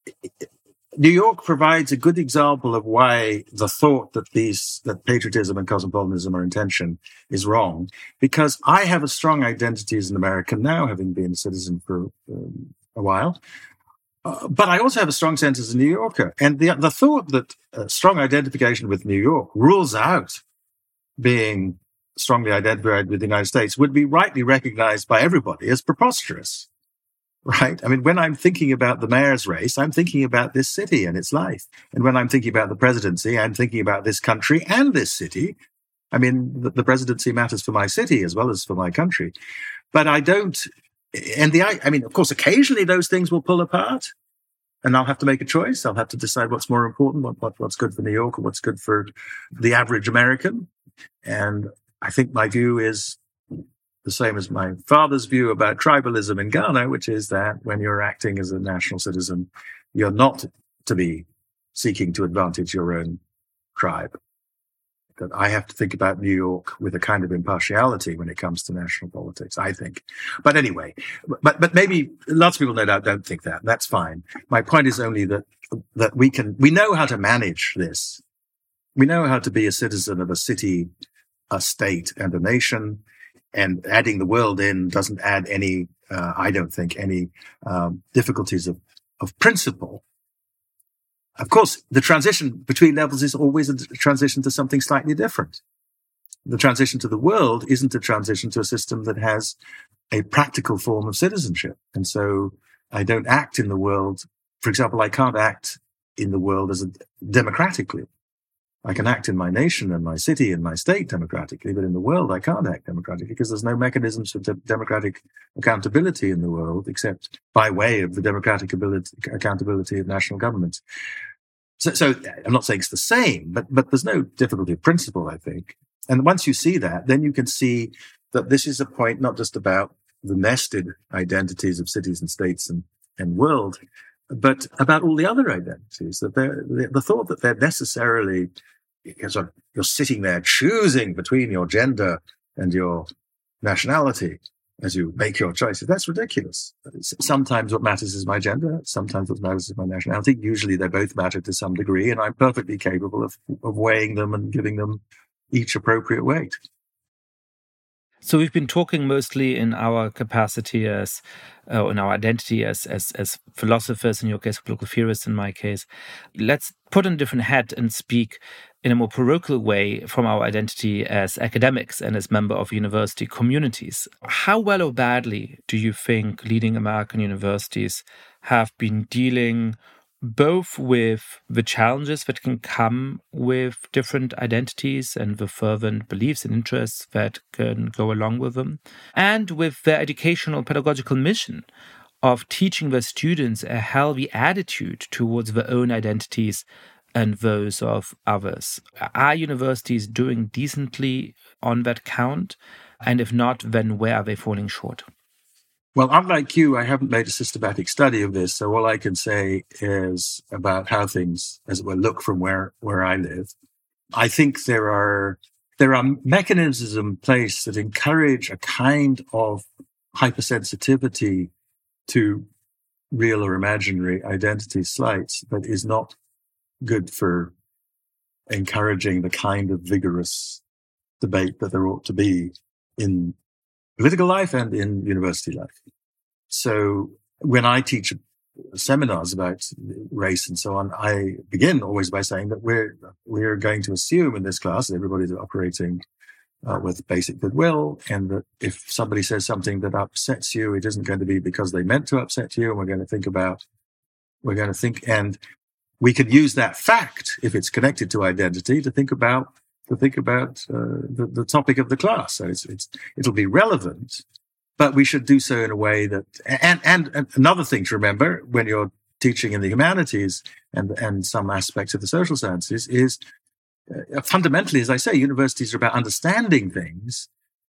New York provides a good example of why the thought that these that patriotism and cosmopolitanism are in tension is wrong, because I have a strong identity as an American now, having been a citizen for um, a while. Uh, but I also have a strong sense as a New Yorker. And the, the thought that uh, strong identification with New York rules out being strongly identified with the United States would be rightly recognized by everybody as preposterous. Right? I mean, when I'm thinking about the mayor's race, I'm thinking about this city and its life. And when I'm thinking about the presidency, I'm thinking about this country and this city. I mean, the, the presidency matters for my city as well as for my country. But I don't, and the, I mean, of course, occasionally those things will pull apart and I'll have to make a choice. I'll have to decide what's more important, what, what what's good for New York and what's good for the average American. And I think my view is the same as my father's view about tribalism in Ghana, which is that when you're acting as a national citizen, you're not to be seeking to advantage your own tribe. That I have to think about New York with a kind of impartiality when it comes to national politics, I think. But anyway, but but maybe lots of people no doubt don't think that. That's fine. My point is only that that we can we know how to manage this. We know how to be a citizen of a city, a state, and a nation. And adding the world in doesn't add any, uh, I don't think, any um, difficulties of, of principle. Of course, the transition between levels is always a transition to something slightly different. The transition to the world isn't a transition to a system that has a practical form of citizenship. And so I don't act in the world. For example, I can't act in the world as a, democratically. I can act in my nation and my city and my state democratically, but in the world, I can't act democratically because there's no mechanisms for de- democratic accountability in the world except by way of the democratic ability, accountability of national governments. So, so I'm not saying it's the same, but, but there's no difficulty of principle, I think. And once you see that, then you can see that this is a point not just about the nested identities of cities and states and, and world, but about all the other identities, that they're, the thought that they're necessarily, you're sitting there choosing between your gender and your nationality as you make your choices. That's ridiculous. Sometimes what matters is my gender. Sometimes what matters is my nationality. Usually they both matter to some degree, and I'm perfectly capable of, of weighing them and giving them each appropriate weight. So we've been talking mostly in our capacity as, uh, in our identity as, as as philosophers, in your case, political theorists, in my case. Let's put on a different hat and speak in a more parochial way from our identity as academics and as member of university communities. How well or badly do you think leading American universities have been dealing both with the challenges that can come with different identities and the fervent beliefs and interests that can go along with them, and with their educational pedagogical mission of teaching their students a healthy attitude towards their own identities and those of others. Are universities doing decently on that count? And if not, then where are they falling short? Well, unlike you, I haven't made a systematic study of this, so all I can say is about how things, as it were, look from where, where I live. I think there are there are mechanisms in place that encourage a kind of hypersensitivity to real or imaginary identity slights that is not good for encouraging the kind of vigorous debate that there ought to be in political life and in university life. So when I teach seminars about race and so on, I begin always by saying that we're we're going to assume in this class that everybody's operating uh, with basic goodwill, and that if somebody says something that upsets you, it isn't going to be because they meant to upset you, and we're going to think about, we're going to think, and we can use that fact, if it's connected to identity, to think about to think about uh, the, the topic of the class. So it's, it's it'll be relevant, but we should do so in a way that. And, and and another thing to remember when you're teaching in the humanities and and some aspects of the social sciences is uh, fundamentally, as I say, universities are about understanding things.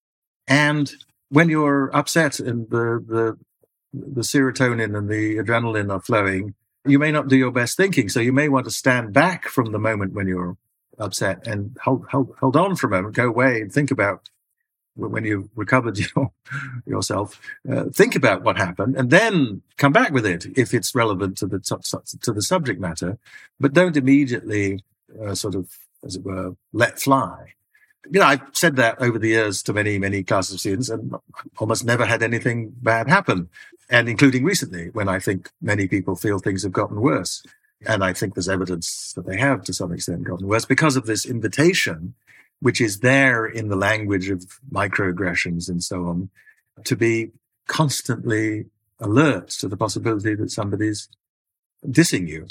And when you're upset and the the the serotonin and the adrenaline are flowing, you may not do your best thinking. So you may want to stand back from the moment when you're upset and hold, hold, hold on for a moment, go away and think about when you've recovered your, yourself, uh, think about what happened and then come back with it if it's relevant to the, to the subject matter, but don't immediately uh, sort of, as it were, let fly. You know, I've said that over the years to many, many classes of students and almost never had anything bad happen. And including recently, when I think many people feel things have gotten worse. And I think there's evidence that they have, to some extent, gotten worse because of this invitation, which is there in the language of microaggressions and so on, to be constantly alert to the possibility that somebody's dissing you.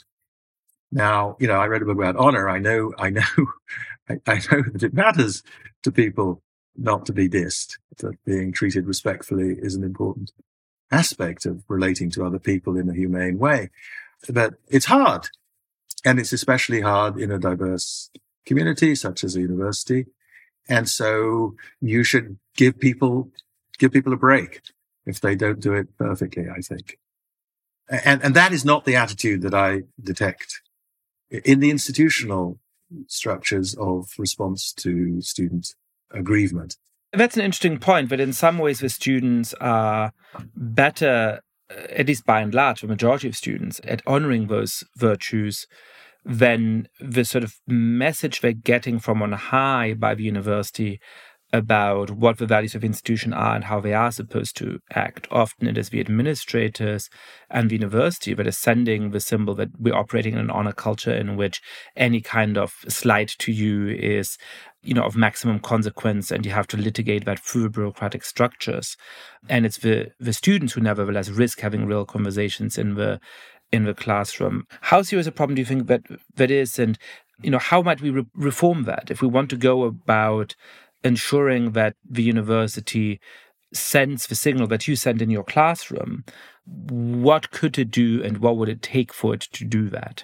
Now, you know, I read a book about honor. I know, I know, I, I know that it matters to people not to be dissed, that being treated respectfully is an important aspect of relating to other people in a humane way. But it's hard. And it's especially hard in a diverse community such as a university. And so you should give people, give people a break if they don't do it perfectly, I think. And, and that is not the attitude that I detect in the institutional structures of response to student aggrievement. That's an interesting point, but in some ways the students are better, at least by and large, the majority of students, at honoring those virtues than the sort of message they're getting from on high by the university about what the values of the institution are and how they are supposed to act. Often it is the administrators and the university that is sending the symbol that we're operating in an honor culture in which any kind of slight to you is, you know, of maximum consequence, and you have to litigate that through the bureaucratic structures. And it's the, the students who nevertheless risk having real conversations in the in the classroom. How serious a problem do you think that that is? And, you know, how might we re- reform that if we want to go about ensuring that the university sends the signal that you send in your classroom? What could it do and what would it take for it to do that?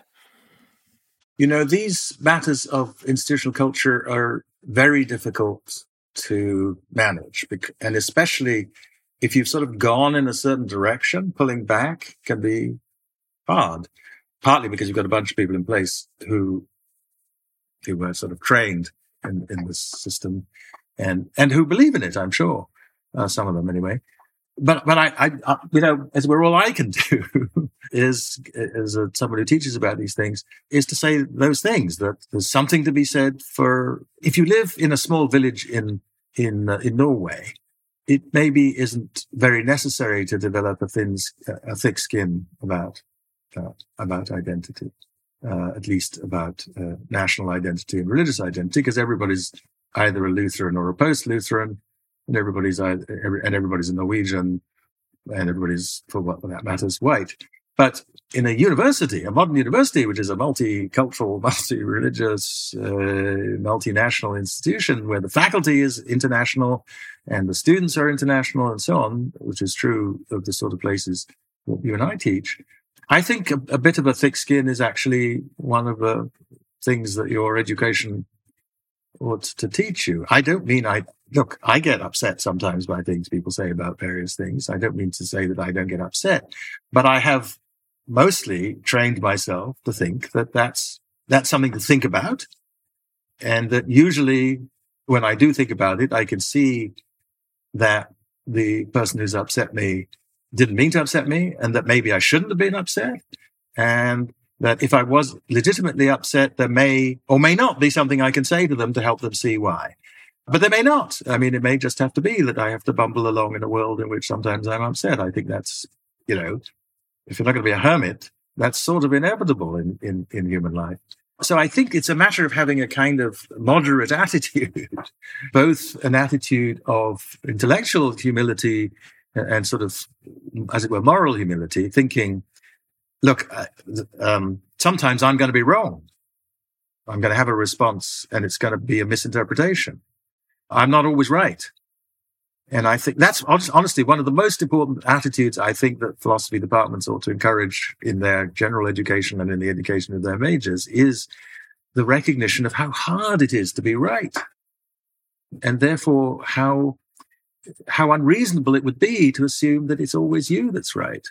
You know, these matters of institutional culture are very difficult to manage, and especially if you've sort of gone in a certain direction, pulling back can be hard, partly because you've got a bunch of people in place who who were sort of trained in, in this system and and who believe in it, I'm sure, uh, some of them anyway. But but I, I, I you know, as we're all I can do is as a, someone who teaches about these things is to say those things, that there's something to be said for if you live in a small village in in uh, in Norway, it maybe isn't very necessary to develop a thin a thick skin about uh, about identity, uh, at least about uh, national identity and religious identity, because everybody's either a Lutheran or a post-Lutheran. And everybody's and everybody's a Norwegian, and everybody's, for what that matters, white. But in a university, a modern university, which is a multicultural, multi-religious, uh, multinational institution where the faculty is international and the students are international and so on, which is true of the sort of places that you and I teach, I think a, a bit of a thick skin is actually one of the things that your education ought to teach you. I don't mean I, look, I get upset sometimes by things people say about various things. I don't mean to say that I don't get upset, but I have mostly trained myself to think that that's, that's something to think about. And that usually when I do think about it, I can see that the person who's upset me didn't mean to upset me, and that maybe I shouldn't have been upset. And that if I was legitimately upset, there may or may not be something I can say to them to help them see why. But there may not. I mean, it may just have to be that I have to bumble along in a world in which sometimes I'm upset. I think that's, you know, if you're not going to be a hermit, that's sort of inevitable in, in, in human life. So I think it's a matter of having a kind of moderate attitude, both an attitude of intellectual humility and sort of, as it were, moral humility, thinking, look, um, sometimes I'm going to be wrong. I'm going to have a response and it's going to be a misinterpretation. I'm not always right. And I think that's honestly one of the most important attitudes I think that philosophy departments ought to encourage in their general education and in the education of their majors is the recognition of how hard it is to be right. And therefore how, how unreasonable it would be to assume that it's always you that's right.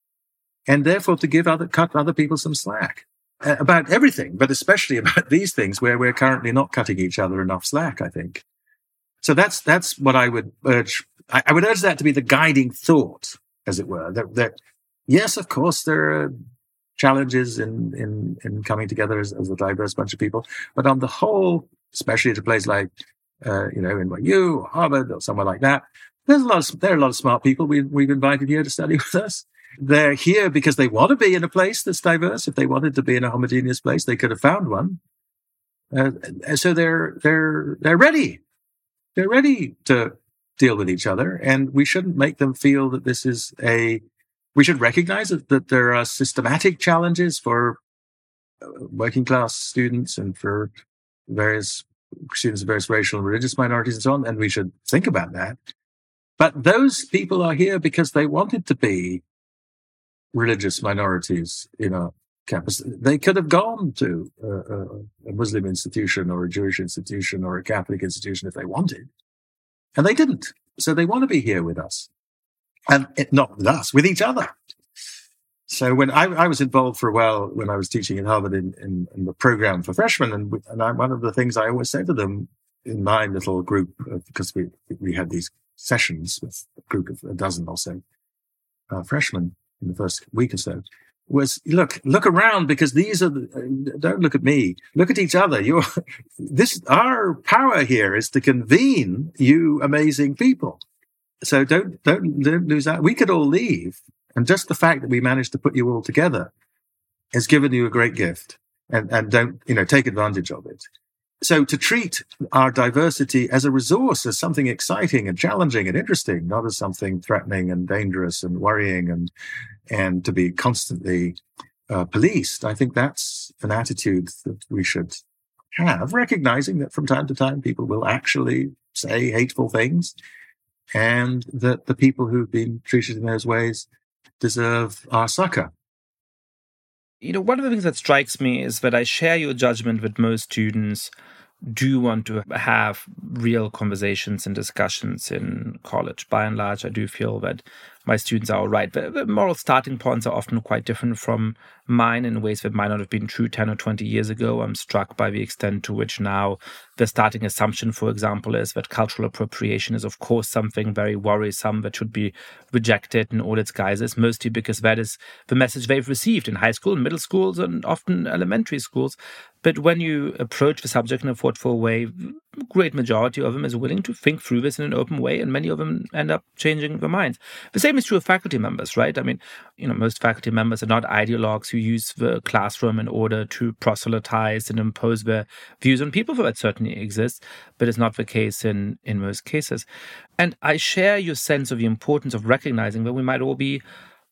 And therefore to give other, cut other people some slack uh, about everything, but especially about these things where we're currently not cutting each other enough slack, I think. So that's that's what I would urge. I, I would urge that to be the guiding thought, as it were. That, that yes, of course, there are challenges in in, in coming together as, as a diverse bunch of people, but on the whole, especially at a place like uh, you know N Y U or Harvard or somewhere like that, there's a lot of there are a lot of smart people we, we've invited here to study with us. They're here because they want to be in a place that's diverse. If they wanted to be in a homogeneous place, they could have found one. Uh, so they're they're they're ready. They're ready to deal with each other, and we shouldn't make them feel that this is a, we should recognize that, that there are systematic challenges for working class students and for various students of various racial and religious minorities and so on, and we should think about that. But those people are here because they wanted to be religious minorities in a campus. They could have gone to a, a Muslim institution or a Jewish institution or a Catholic institution if they wanted. And they didn't. So they want to be here with us. And it, not with us, with each other. So when I, I was involved for a while when I was teaching at Harvard in, in, in the program for freshmen, and, and I, one of the things I always said to them in my little group, because we, we had these sessions with a group of a dozen or so uh, freshmen in the first week or so, was look, look around, because these are the, don't look at me, look at each other. You're this, our power here is to convene you amazing people. So don't, don't, don't lose that. We could all leave. And just the fact that we managed to put you all together has given you a great gift, and, and don't, you know, take advantage of it. So to treat our diversity as a resource, as something exciting and challenging and interesting, not as something threatening and dangerous and worrying and, and to be constantly uh, policed, I think that's an attitude that we should have, recognizing that from time to time people will actually say hateful things, and that the people who've been treated in those ways deserve our succor. You know, one of the things that strikes me is that I share your judgment that most students do want to have real conversations and discussions in college. By and large, I do feel that my students are all right. The, the moral starting points are often quite different from mine in ways that might not have been true ten or twenty years ago. I'm struck by the extent to which now the starting assumption, for example, is that cultural appropriation is, of course, something very worrisome that should be rejected in all its guises, mostly because that is the message they've received in high school, middle schools, and often elementary schools. But when you approach the subject in a thoughtful way, a great majority of them is willing to think through this in an open way, and many of them end up changing their minds. The same is true of faculty members, right? I mean, you know, most faculty members are not ideologues who use the classroom in order to proselytize and impose their views on people. That certainly exists, but it's not the case in, in most cases. And I share your sense of the importance of recognizing that we might all be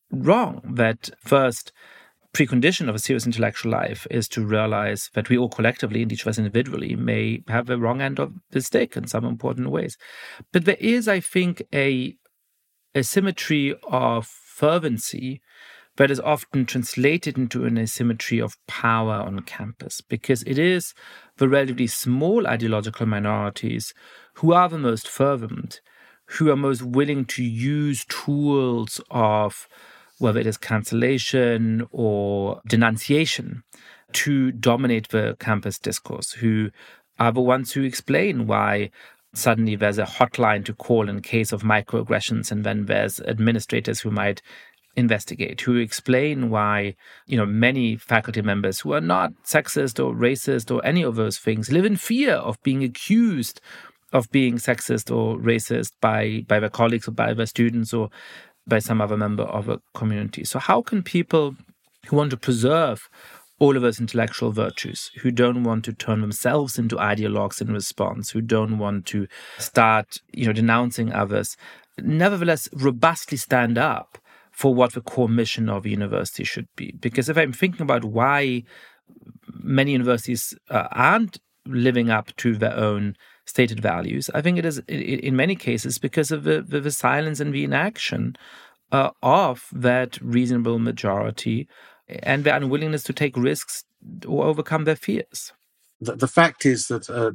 wrong. That first precondition of a serious intellectual life is to realize that we all collectively, and each of us individually, may have the wrong end of the stick in some important ways. But there is, I think, a, a symmetry of fervency that is often translated into an asymmetry of power on campus, because it is the relatively small ideological minorities who are the most fervent, who are most willing to use tools of, whether it is cancellation or denunciation, to dominate the campus discourse, who are the ones who explain why suddenly there's a hotline to call in case of microaggressions, and then there's administrators who might investigate, who explain why, you know, many faculty members who are not sexist or racist or any of those things live in fear of being accused of being sexist or racist by, by their colleagues or by their students or by some other member of a community. So how can people who want to preserve all of those intellectual virtues, who don't want to turn themselves into ideologues in response, who don't want to start, you know, denouncing others, nevertheless robustly stand up for what the core mission of a university should be? Because if I'm thinking about why many universities uh, aren't living up to their own stated values, I think it is in many cases because of the, the, the silence and the inaction uh, of that reasonable majority and their unwillingness to take risks or overcome their fears. The, the fact is that uh,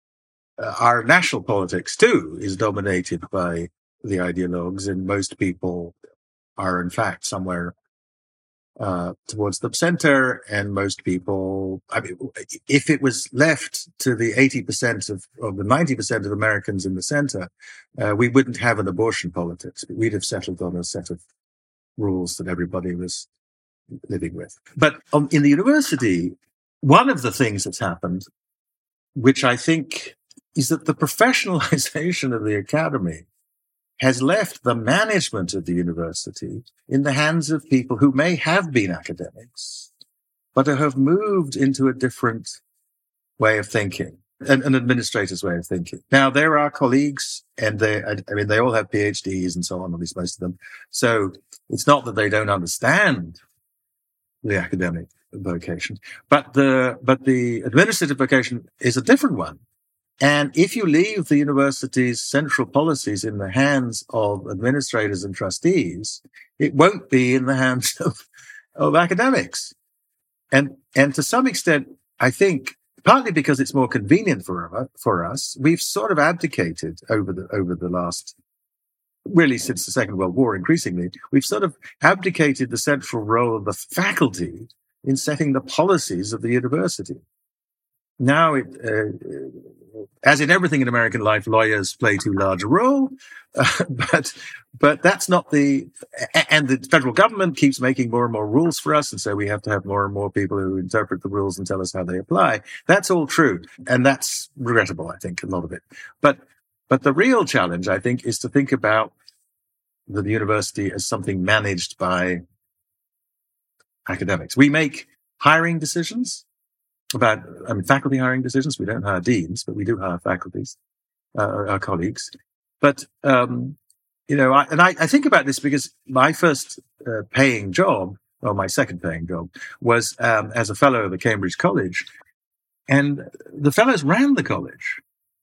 our national politics, too, is dominated by the ideologues, and most people are, in fact, somewhere uh, towards the center, and most people, I mean, if it was left to the eighty percent of, of the ninety percent of Americans in the center, uh, we wouldn't have an abortion politics. We'd have settled on a set of rules that everybody was living with. But um, in the university, one of the things that's happened, which I think is that the professionalization of the academy has left the management of the university in the hands of people who may have been academics, but who have moved into a different way of thinking, an, an administrator's way of thinking. Now, there are colleagues, and they, I mean, they all have PhDs and so on, at least most of them. So it's not that they don't understand the academic vocation, but the, but the administrative vocation is a different one. And if you leave the university's central policies in the hands of administrators and trustees, it won't be in the hands of, of academics. And, and to some extent, I think, partly because it's more convenient for, for us, we've sort of abdicated over the, over the last, really since the Second World War, increasingly, we've sort of abdicated the central role of the faculty in setting the policies of the university. Now, it, uh, as in everything in American life, lawyers play too large a role, uh, but but that's not the. And the federal government keeps making more and more rules for us, and so we have to have more and more people who interpret the rules and tell us how they apply. That's all true, and that's regrettable, I think, a lot of it. But but the real challenge, I think, is to think about the university as something managed by academics. We make hiring decisions about, I mean, faculty hiring decisions. We don't hire deans, but we do hire faculties, uh, our colleagues. But, um, you know, I, and I, I think about this because my first uh, paying job, or my second paying job, was um, as a fellow of the Cambridge College. And the fellows ran the college.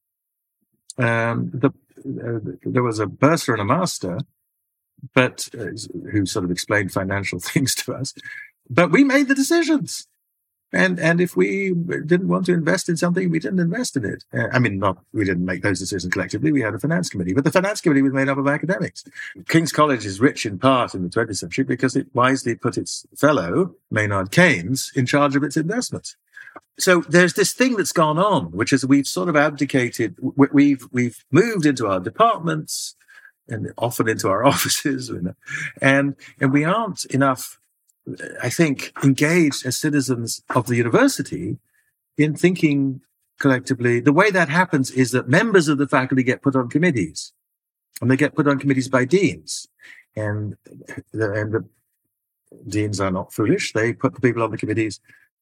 Um, the, uh, there was a bursar and a master, but uh, who sort of explained financial things to us. But we made the decisions. And and if we didn't want to invest in something, we didn't invest in it. Uh, I mean, not we didn't make those decisions collectively. We had a finance committee, but the finance committee was made up of academics. King's College is rich in part in the twentieth century because it wisely put its fellow, Maynard Keynes, in charge of its investments. So there's this thing that's gone on, which is we've sort of abdicated. We've we've moved into our departments and often into our offices, and and we aren't enough, I think, engaged as citizens of the university in thinking collectively. The way that happens is that members of the faculty get put on committees, and they get put on committees by deans. And the, and the deans are not foolish. They put the people on the committees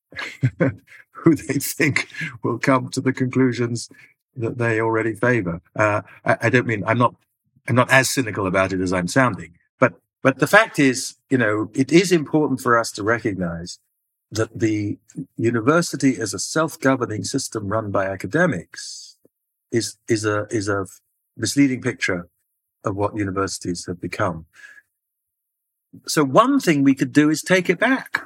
who they think will come to the conclusions that they already favor. Uh, I, I don't mean, I'm not, I'm not as cynical about it as I'm sounding. But But the fact is, you know, it is important for us to recognize that the university as a self-governing system run by academics is, is a, is a misleading picture of what universities have become. So one thing we could do is take it back.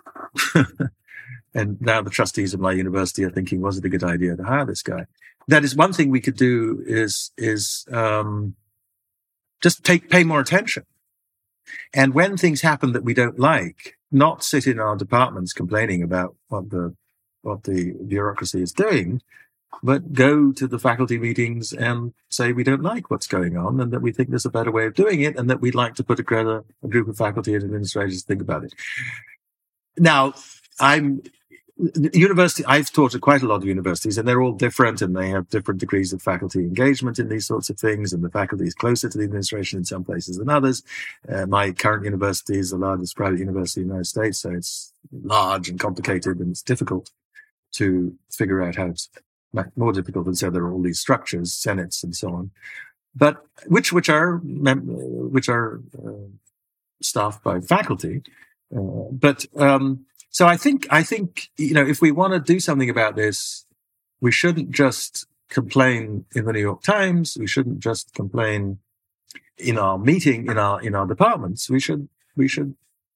And now the trustees of my university are thinking, was it a good idea to hire this guy? That is one thing we could do is, is, um, just take, pay more attention. And when things happen that we don't like, not sit in our departments complaining about what the, what the bureaucracy is doing, but go to the faculty meetings and say we don't like what's going on and that we think there's a better way of doing it and that we'd like to put together a group of faculty and administrators to think about it. Now, I'm university. I've taught at quite a lot of universities, and they're all different, and they have different degrees of faculty engagement in these sorts of things. And the faculty is closer to the administration in some places than others. Uh, my current university is the largest private university in the United States, so it's large and complicated, and it's difficult to figure out how it's more difficult than so. There are all these structures, senates, and so on, but which which are which are uh, staffed by faculty, uh, but. Um, So I think, I think, you know, if we want to do something about this, we shouldn't just complain in the New York Times. We shouldn't just complain in our meeting, in our, in our departments. We should, we should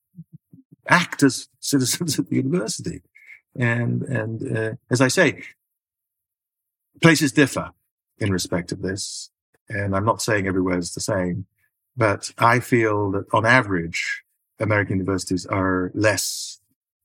act as citizens of the university. And, and, uh, as I say, places differ in respect of this. And I'm not saying everywhere is the same, but I feel that on average, American universities are less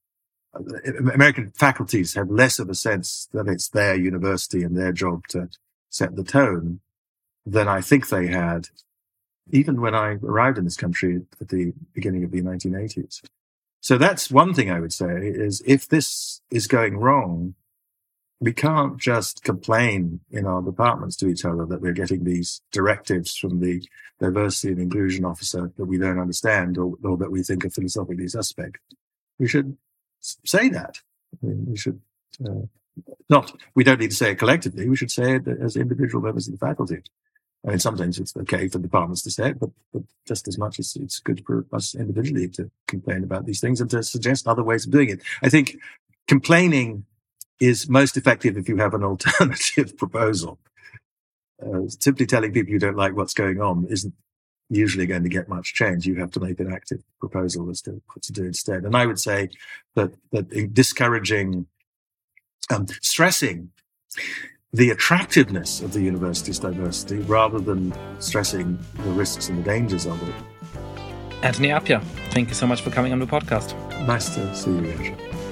American faculties have less of a sense that it's their university and their job to set the tone than I think they had even when I arrived in this country at the beginning of the nineteen eighties. So that's one thing I would say is if this is going wrong, we can't just complain in our departments to each other that we're getting these directives from the diversity and inclusion officer that we don't understand or, or that we think are philosophically suspect. We should say that. I mean, we should uh, not, we don't need to say it collectively. We should say it as individual members of the faculty. I mean, sometimes it's okay for departments to say it, but, but just as much as it's good for us individually to complain about these things and to suggest other ways of doing it. I think complaining is most effective if you have an alternative proposal. Uh, simply telling people you don't like what's going on isn't usually going to get much change. You have to make an active proposal as to what to do instead. And I would say that that discouraging, um, stressing the attractiveness of the university's diversity rather than stressing the risks and the dangers of it. Anthony Appiah, thank you so much for coming on the podcast. Nice to see you, Richard.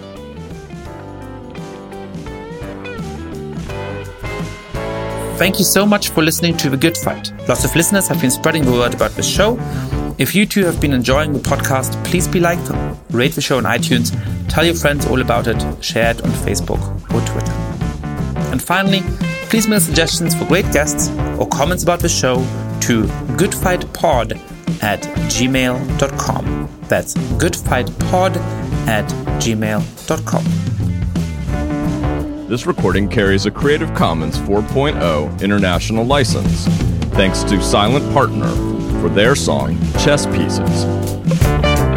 Thank you so much for listening to The Good Fight. Lots of listeners have been spreading the word about the show. If you too have been enjoying the podcast, please be like, rate the show on iTunes, tell your friends all about it, share it on Facebook or Twitter. And finally, please mail suggestions for great guests or comments about the show to goodfightpod at gmail dot com. That's goodfightpod at gmail dot com. This recording carries a Creative Commons four point oh international license. Thanks to Silent Partner for their song, Chess Pieces.